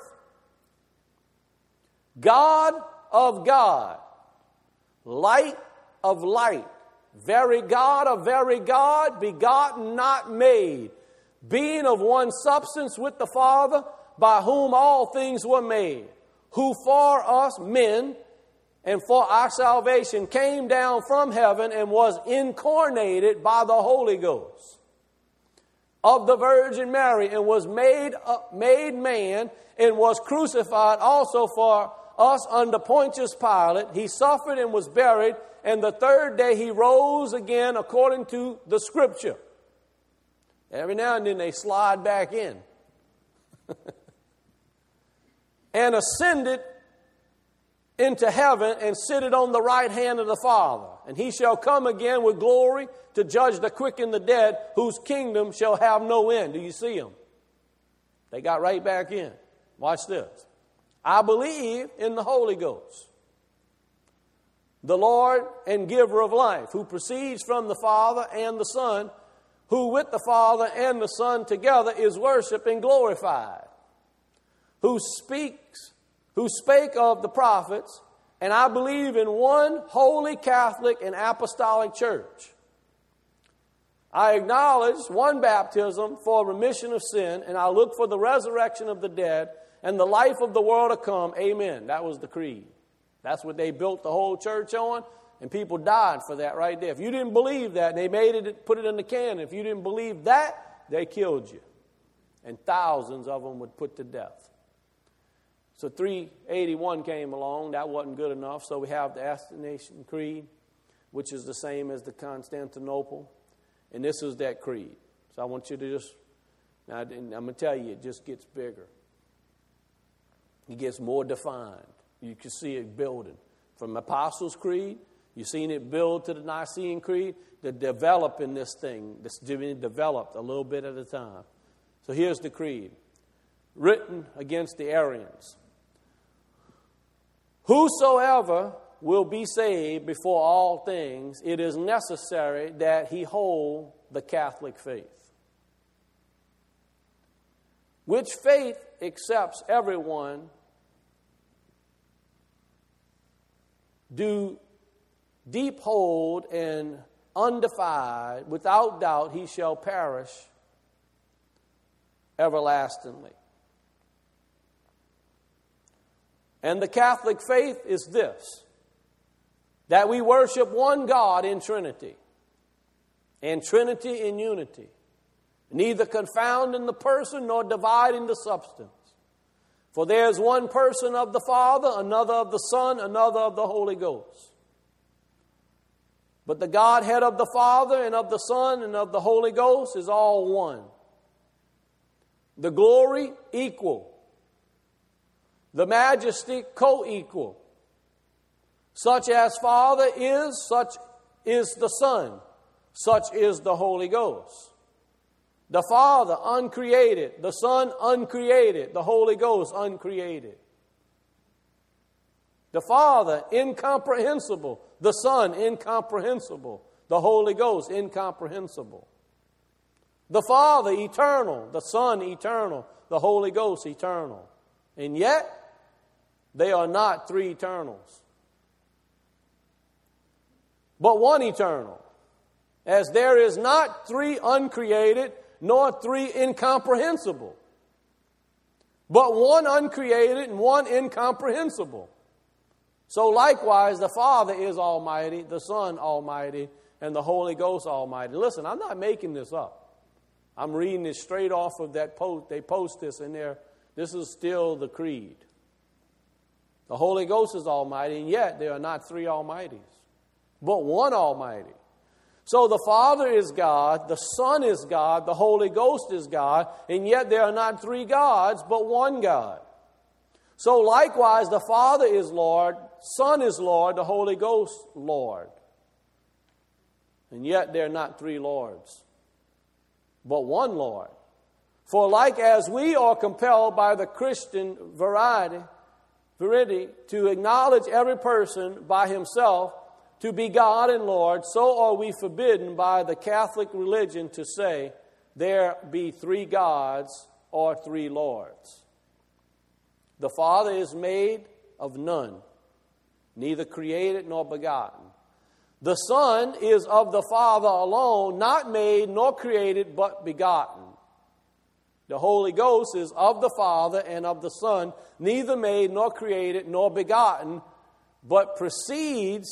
God of God. Light of light. Very God of very God. Begotten, not made. Being of one substance with the Father, by whom all things were made. Who for us men and for our salvation came down from heaven and was incarnated by the Holy Ghost of the Virgin Mary, and was made man, and was crucified also for us under Pontius Pilate. He suffered and was buried, and the third day he rose again according to the Scripture. Every now and then they slide back in. And ascended into heaven, and sitteth on the right hand of the Father. And he shall come again with glory to judge the quick and the dead, whose kingdom shall have no end. Do you see them? They got right back in. Watch this. I believe in the Holy Ghost, the Lord and giver of life, who proceeds from the Father and the Son, who with the Father and the Son together is worshiped and glorified, who spake of the prophets, and I believe in one holy Catholic and apostolic church. I acknowledge one baptism for remission of sin, and I look for the resurrection of the dead and the life of the world to come. Amen. That was the creed. That's what they built the whole church on, and people died for that right there. If you didn't believe that, they made it, put it in the can. If you didn't believe that, they killed you. And thousands of them would put to death. So 381 came along. That wasn't good enough. So we have the Athanasian Creed, which is the same as the Constantinople. And this is that creed. So I want you to just, now I'm going to tell you, it just gets bigger. It gets more defined. You can see it building. From Apostles' Creed, you've seen it build to the Nicene Creed. They're developing this thing. It's being developed a little bit at a time. So here's the creed. Written against the Arians. Whosoever will be saved before all things, it is necessary that he hold the Catholic faith. Which faith accepts everyone do deep hold and undefiled, without doubt he shall perish everlastingly. And the Catholic faith is this, that we worship one God in Trinity, and Trinity in unity, neither confound in the person nor divide in the substance. For there is one person of the Father, another of the Son, another of the Holy Ghost. But the Godhead of the Father and of the Son and of the Holy Ghost is all one. The glory equal. The majesty co-equal. Such as Father is, such is the Son, such is the Holy Ghost. The Father uncreated, the Son uncreated, the Holy Ghost uncreated. The Father, incomprehensible. The Son, incomprehensible. The Holy Ghost, incomprehensible. The Father, eternal. The Son, eternal. The Holy Ghost, eternal. And yet, they are not three eternals, but one eternal. As there is not three uncreated, nor three incomprehensible, but one uncreated and one incomprehensible. So likewise, the Father is almighty, the Son almighty, and the Holy Ghost almighty. Listen, I'm not making this up. I'm reading this straight off of that post. They post this in there. This is still the creed. The Holy Ghost is almighty, and yet there are not three almighties, but one almighty. So the Father is God, the Son is God, the Holy Ghost is God, and yet there are not three gods, but one God. So likewise, the Father is Lord, Son is Lord, the Holy Ghost Lord. And yet there are not three Lords, but one Lord. For like as we are compelled by the Christian verity to acknowledge every person by himself to be God and Lord, so are we forbidden by the Catholic religion to say there be three gods or three Lords. The Father is made of none, neither created nor begotten. The Son is of the Father alone, not made nor created, but begotten. The Holy Ghost is of the Father and of the Son, neither made nor created nor begotten, but proceeding.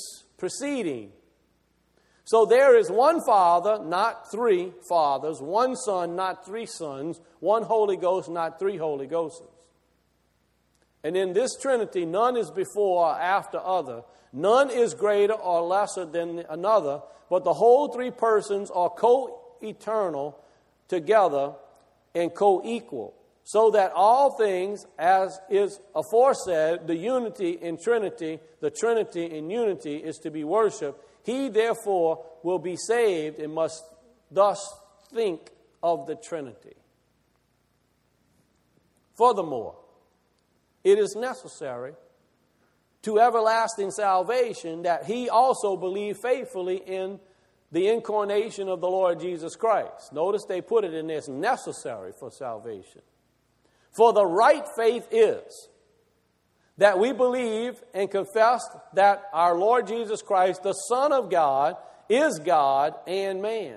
So there is one Father, not three fathers, one Son, not three sons, one Holy Ghost, not three Holy Ghosts. And in this Trinity, none is before or after other. None is greater or lesser than another, but the whole three persons are co-eternal together and co-equal, so that all things, as is aforesaid, the unity in Trinity, the Trinity in unity is to be worshipped. He, therefore, will be saved and must thus think of the Trinity. Furthermore, it is necessary to everlasting salvation that he also believe faithfully in the incarnation of the Lord Jesus Christ. Notice they put it in there, it's necessary for salvation. For the right faith is that we believe and confess that our Lord Jesus Christ, the Son of God, is God and man.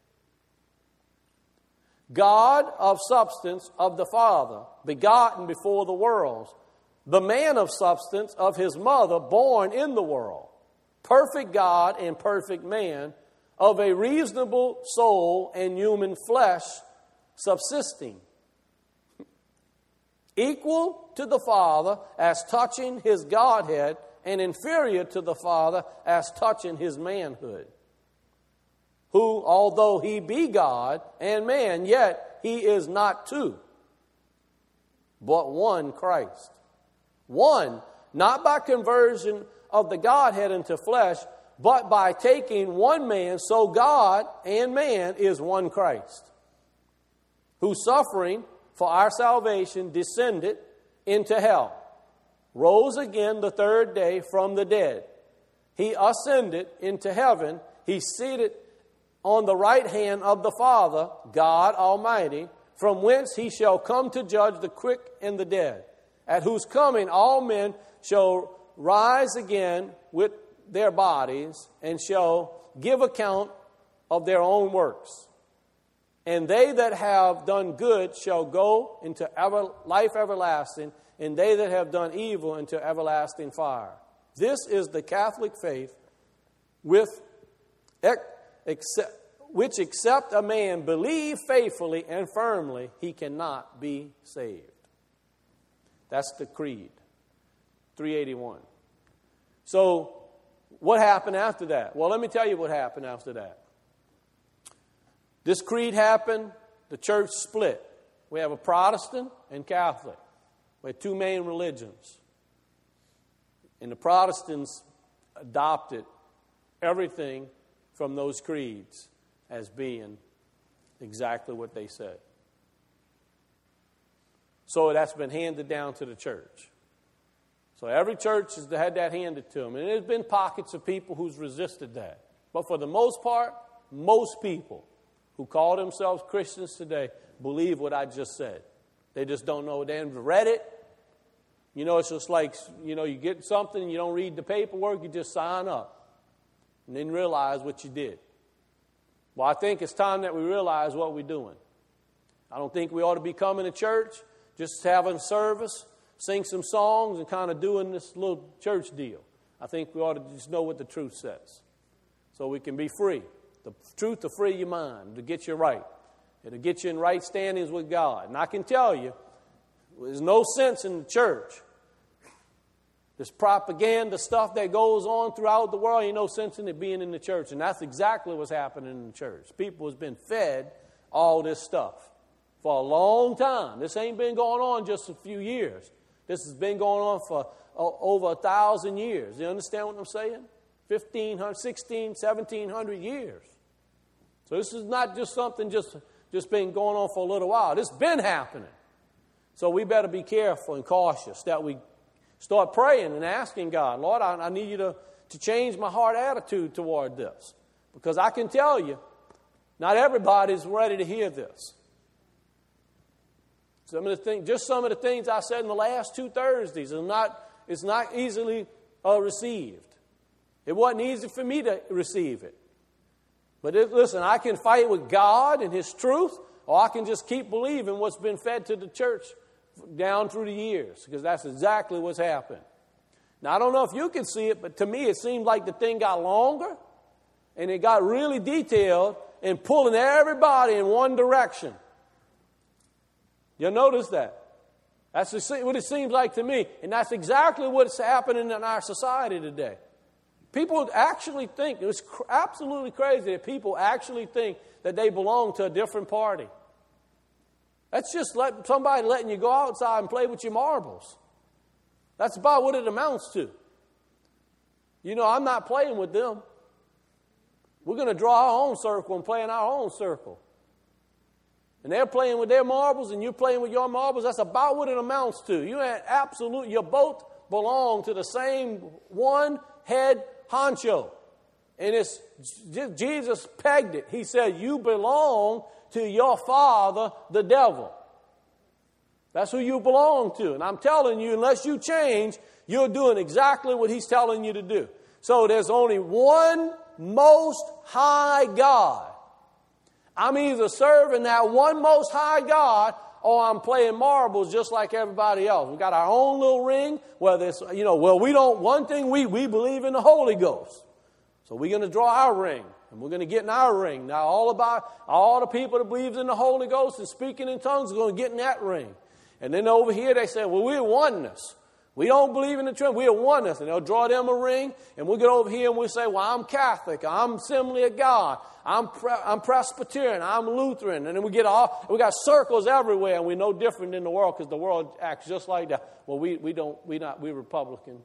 God of substance of the Father, begotten before the worlds. The man of substance of his mother, born in the world. Perfect God and perfect man, of a reasonable soul and human flesh, subsisting. Equal to the Father as touching his Godhead, and inferior to the Father as touching his manhood. Who, although he be God and man, yet he is not two, but one Christ. One, not by conversion of the Godhead into flesh, but by taking one man, so God and man is one Christ, who suffering for our salvation descended into hell, rose again the third day from the dead. He ascended into heaven. He seated on the right hand of the Father, God Almighty, from whence he shall come to judge the quick and the dead, at whose coming all men shall rise again with their bodies, and shall give account of their own works. And they that have done good shall go into life everlasting, and they that have done evil into everlasting fire. This is the Catholic faith, which except a man believe faithfully and firmly, he cannot be saved. That's the creed, 381. So, what happened after that? Well, let me tell you what happened after that. This creed happened, the church split. We have a Protestant and Catholic. We have two main religions. And the Protestants adopted everything from those creeds as being exactly what they said. So that's been handed down to the church. So every church has had that handed to them. And there's been pockets of people who's resisted that. But for the most part, most people who call themselves Christians today believe what I just said. They just don't know. They haven't read it. You know, it's just like, you know, you get something, you don't read the paperwork, you just sign up. And then realize what you did. Well, I think it's time that we realize what we're doing. I don't think we ought to be coming to church, just having service, sing some songs, and kind of doing this little church deal. I think we ought to just know what the truth says so we can be free. The truth to free your mind, to get you right. It'll get you in right standings with God. And I can tell you, there's no sense in the church. This propaganda stuff that goes on throughout the world, ain't no sense in it being in the church. And that's exactly what's happening in the church. People has been fed all this stuff for a long time. This ain't been going on just a few years. This has been going on for over 1,000 years. You understand what I'm saying? 1,500, 1,600, 1,700 years. So this is not just something just been going on for a little while. This has been happening. So we better be careful and cautious that we start praying and asking God, Lord, I need you to change my heart attitude toward this. Because I can tell you, not everybody's ready to hear this. Some of the things I said in the last 2 Thursdays is not easily received. It wasn't easy for me to receive it. But listen, I can fight with God and His truth, or I can just keep believing what's been fed to the church down through the years, because that's exactly what's happened. Now, I don't know if you can see it, but to me it seemed like the thing got longer, and it got really detailed and pulling everybody in one direction. You'll notice that. That's what it seems like to me, and that's exactly what's happening in our society today. People actually think, it's absolutely crazy that people actually think that they belong to a different party. That's just somebody letting you go outside and play with your marbles. That's about what it amounts to. You know, I'm not playing with them. We're going to draw our own circle and play in our own circle. And they're playing with their marbles and you're playing with your marbles. That's about what it amounts to. You both belong to the same one head honcho. And it's Jesus pegged it. He said, you belong to your father, the devil. That's who you belong to. And I'm telling you, unless you change, you're doing exactly what he's telling you to do. So there's only one most high God. I'm either serving that one most high God or I'm playing marbles just like everybody else. We got our own little ring where one thing we believe in the Holy Ghost. So we're going to draw our ring. And we're going to get in our ring. Now, all the people that believe in the Holy Ghost and speaking in tongues are going to get in that ring. And then over here they say, well, we're oneness. We don't believe in the Trinity. We're oneness. And they'll draw them a ring. And we'll get over here and we'll say, well, I'm Catholic. I'm Assembly of God. I'm Presbyterian. I'm Lutheran. And then we got circles everywhere. And we're no different than the world because the world acts just like that. Well, we're Republican.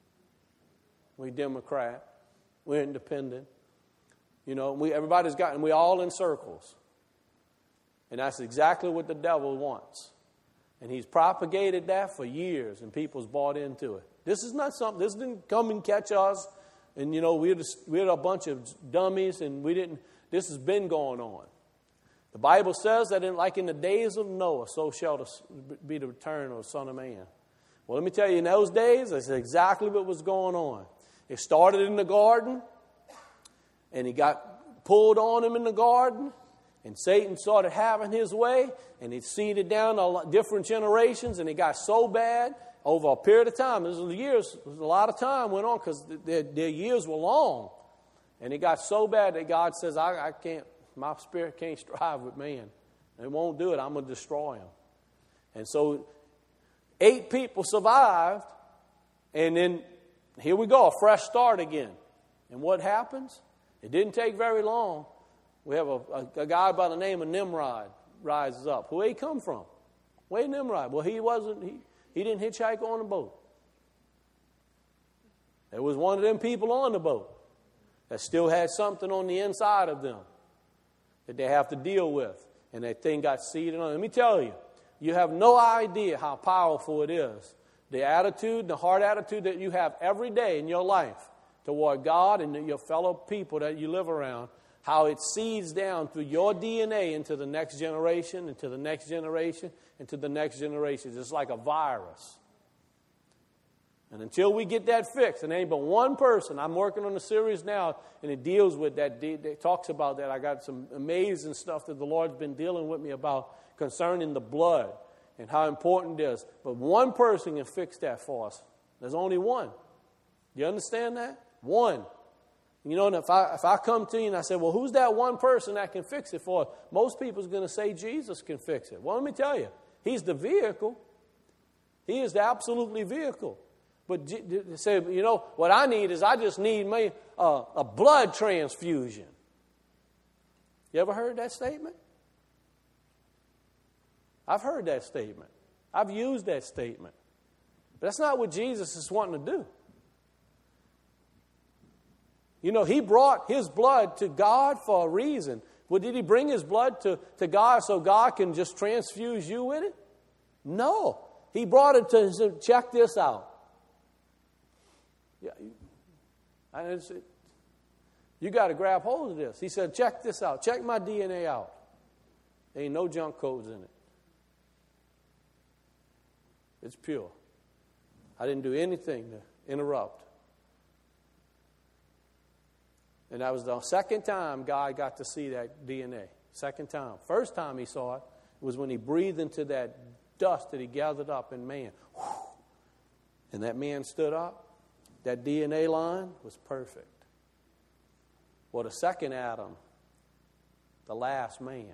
We're Democrat. We're independent. You know, we're all in circles. And that's exactly what the devil wants. And he's propagated that for years, and people's bought into it. This is not something, this didn't come and catch us, and, you know, we're a bunch of dummies, and this has been going on. The Bible says that in the days of Noah, so shall be the return of the Son of Man. Well, let me tell you, in those days, that's exactly what was going on. It started in the garden, and he got pulled on him in the garden, and Satan started having his way, and it seeded down different generations, and it got so bad over a period of time. There's a lot of time went on because their years were long. And it got so bad that God says, I can't, my spirit can't strive with man. It won't do it. I'm going to destroy him. And so 8 people survived, and then here we go, a fresh start again. And what happens? It didn't take very long. We have a guy by the name of Nimrod rises up. Where he come from? Where Nimrod? Well, he didn't hitchhike on the boat. There was one of them people on the boat that still had something on the inside of them that they have to deal with. And that thing got seeded on. Let me tell you, you have no idea how powerful it is the attitude, the heart attitude that you have every day in your life toward God and your fellow people that you live around, how it seeds down through your DNA into the next generation, into the next generation, into the next generation. It's like a virus. And until we get that fixed, and ain't but one person, I'm working on a series now, and it deals with that, it talks about that. I got some amazing stuff that the Lord's been dealing with me about concerning the blood and how important it is. But one person can fix that for us. There's only one. You understand that? One. You know, and if I come to you and I say, well, who's that one person that can fix it for us? Most people's going to say Jesus can fix it. Well, let me tell you, he's the vehicle. He is the absolutely vehicle. But say, you know, what I need is I just need me a blood transfusion. You ever heard that statement? I've heard that statement. I've used that statement. But that's not what Jesus is wanting to do. You know, he brought his blood to God for a reason. Well, did he bring his blood to God so God can just transfuse you with it? No. He brought it to check this out. Yeah, you got to grab hold of this. He said, check this out. Check my DNA out. There ain't no junk codes in it. It's pure. I didn't do anything to interrupt. And that was the second time God got to see that DNA. Second time. First time he saw it was when he breathed into that dust that he gathered up in man. And that man stood up. That DNA line was perfect. Well, the second Adam, the last man,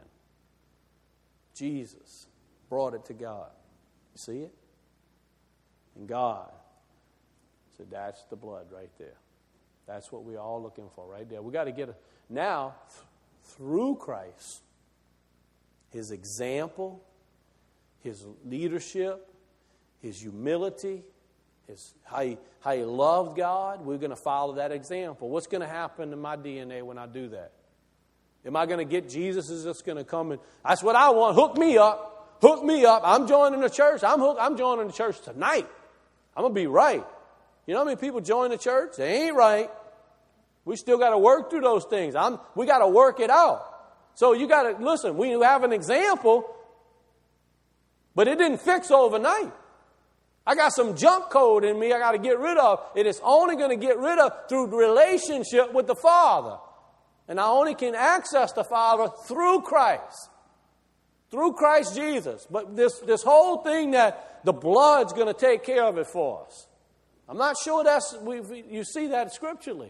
Jesus, brought it to God. You see it? And God said, that's the blood right there. That's what we're all looking for right there. We got to get it. Now, through Christ, his example, his leadership, his humility, how he loved God, we're going to follow that example. What's going to happen to my DNA when I do that? Am I going to get Jesus is just going to come and, that's what I want, hook me up. Hook me up. I'm joining the church. I'm joining the church tonight. I'm going to be right. You know how many people join the church? They ain't right. We still got to work through those things. We got to work it out. So you got to, listen, we have an example, but it didn't fix overnight. I got some junk code in me I got to get rid of. It is only going to get rid of through the relationship with the Father. And I only can access the Father through Christ. Through Christ Jesus. But this whole thing that the blood's going to take care of it for us. I'm not sure you see that scripturally.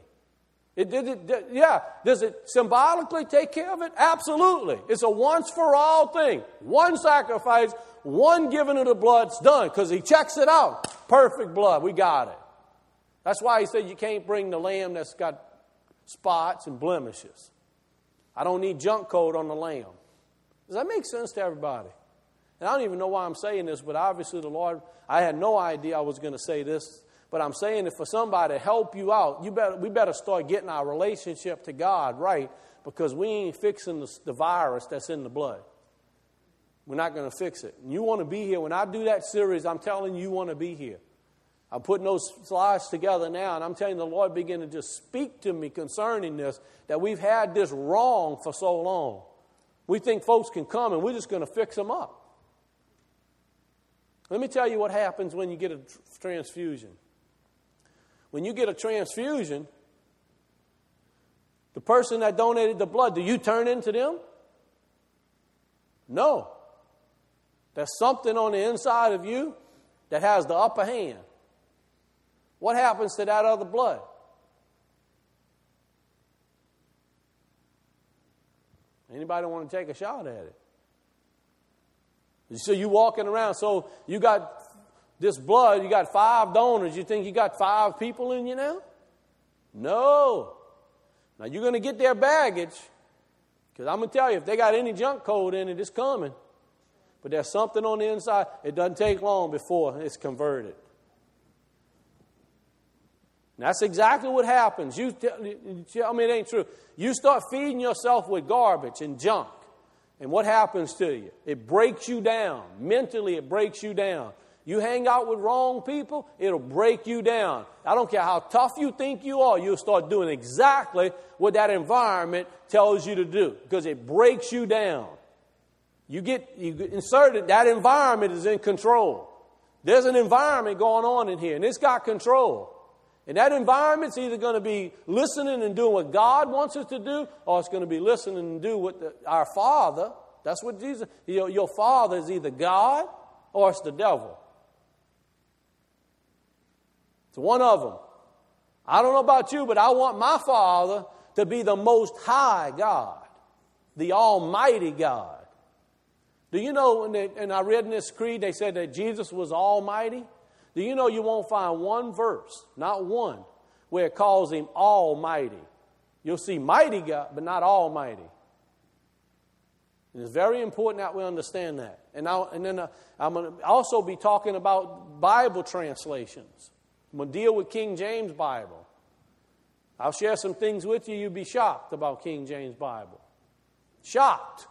Does it symbolically take care of it? Absolutely. It's a once-for-all thing. One sacrifice, one giving of the blood, it's done. Because he checks it out. Perfect blood. We got it. That's why he said you can't bring the lamb that's got spots and blemishes. I don't need junk code on the lamb. Does that make sense to everybody? And I don't even know why I'm saying this, but obviously the Lord, I had no idea I was going to say this. But I'm saying that for somebody to help you out, we better start getting our relationship to God right, because we ain't fixing the virus that's in the blood. We're not going to fix it. And you want to be here. When I do that series, I'm telling you want to be here. I'm putting those slides together now, and I'm telling the Lord begin to just speak to me concerning this, that we've had this wrong for so long. We think folks can come, and we're just going to fix them up. Let me tell you what happens when you get a transfusion. When you get a transfusion, the person that donated the blood, do you turn into them? No. There's something on the inside of you that has the upper hand. What happens to that other blood? Anybody want to take a shot at it? So you walking around, so you got this blood, you got 5 donors. You think you got 5 people in you now? No. Now you're going to get their baggage, because I'm going to tell you, if they got any junk code in it, it's coming. But there's something on the inside. It doesn't take long before it's converted. And that's exactly what happens. You tell me it ain't true. You start feeding yourself with garbage and junk. And what happens to you? It breaks you down. Mentally, it breaks you down. You hang out with wrong people, it'll break you down. I don't care how tough you think you are, you'll start doing exactly what that environment tells you to do because it breaks you down. You get inserted, that environment is in control. There's an environment going on in here, and it's got control. And that environment's either going to be listening and doing what God wants us to do, or it's going to be listening and do what our Father, that's what Jesus, your Father is either God or it's the devil. It's one of them. I don't know about you, but I want my Father to be the Most High God, the Almighty God. Do you know, and I read in this creed, they said that Jesus was Almighty? Do you know you won't find one verse, not one, where it calls Him Almighty? You'll see Mighty God, but not Almighty. And it's very important that we understand that. And then I'm going to also be talking about Bible translations. I'm going to deal with King James Bible. I'll share some things with you. You'll be shocked about King James Bible. Shocked.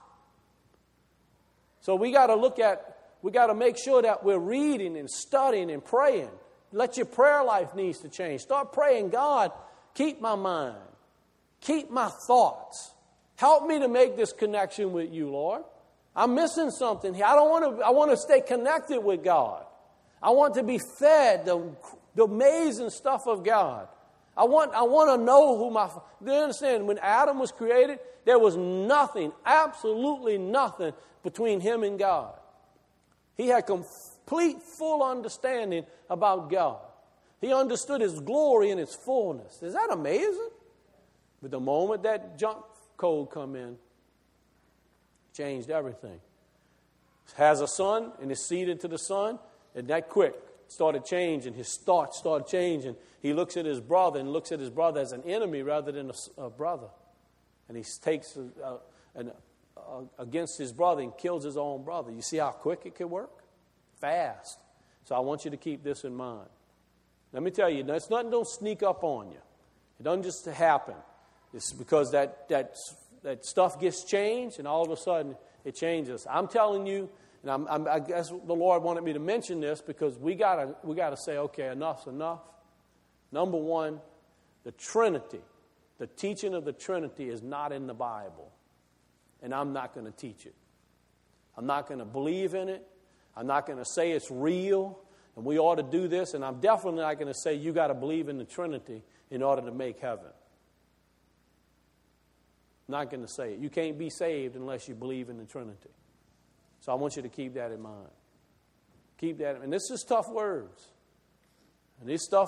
So we got to make sure that we're reading and studying and praying. Let your prayer life needs to change. Start praying, God, keep my mind. Keep my thoughts. Help me to make this connection with you, Lord. I'm missing something here. I want to stay connected with God. I want to be fed the amazing stuff of God. I want to know who do you understand? When Adam was created, there was nothing, absolutely nothing between him and God. He had complete, full understanding about God. He understood His glory in His fullness. Is that amazing? But the moment that junk code come in, changed everything. Has a son and is seeded to the son, and that quick started changing. His thoughts started changing. He looks at his brother and looks at his brother as an enemy rather than a brother. And he takes against his brother and kills his own brother. You see how quick it can work? Fast. So I want you to keep this in mind. Let me tell you, it's nothing don't sneak up on you. It doesn't just happen. It's because that stuff gets changed, and all of a sudden it changes. I'm telling you, and I guess the Lord wanted me to mention this because we gotta say, okay, enough's enough. Number one, the Trinity, the teaching of the Trinity is not in the Bible, and I'm not going to teach it. I'm not going to believe in it. I'm not going to say it's real, and we ought to do this, and I'm definitely not going to say you got to believe in the Trinity in order to make heaven. I'm not going to say it. You can't be saved unless you believe in the Trinity. So I want you to keep that in mind. Keep that, and this is tough words. And this stuff,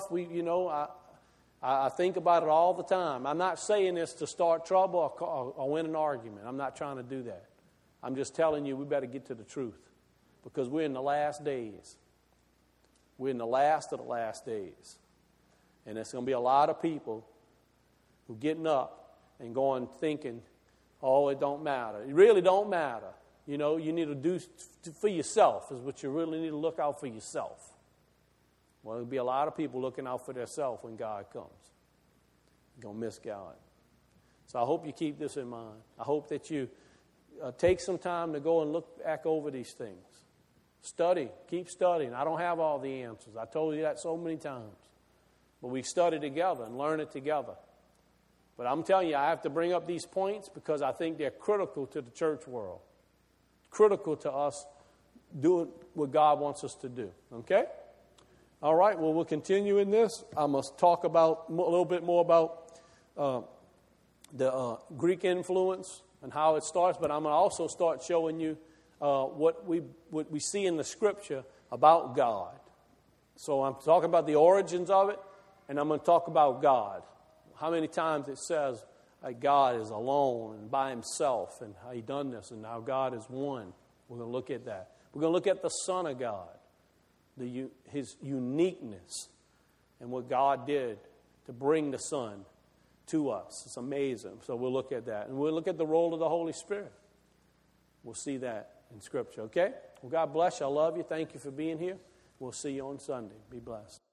I think about it all the time. I'm not saying this to start trouble or win an argument. I'm not trying to do that. I'm just telling you we better get to the truth because we're in the last days. We're in the last of the last days. And there's going to be a lot of people who are getting up and going thinking, oh, it don't matter. It really don't matter. You need to do for yourself is what you really need to look out for yourself. Well, there'll be a lot of people looking out for themselves when God comes. You're going to miss God. So I hope you keep this in mind. I hope that you take some time to go and look back over these things. Study. Keep studying. I don't have all the answers. I told you that so many times. But we study together and learn it together. But I'm telling you, I have to bring up these points because I think they're critical to the church world. Critical to us doing what God wants us to do. Okay? All right, well, we'll continue in this. I must talk about a little bit more about the Greek influence and how it starts, but I'm going to also start showing you what we see in the Scripture about God. So I'm talking about the origins of it, and I'm going to talk about God. How many times it says God is alone and by Himself, and how He done this, and how God is one. We're going to look at that. We're going to look at the Son of God. His uniqueness and what God did to bring the Son to us. It's amazing. So we'll look at that. And we'll look at the role of the Holy Spirit. We'll see that in Scripture, okay? Well, God bless you. I love you. Thank you for being here. We'll see you on Sunday. Be blessed.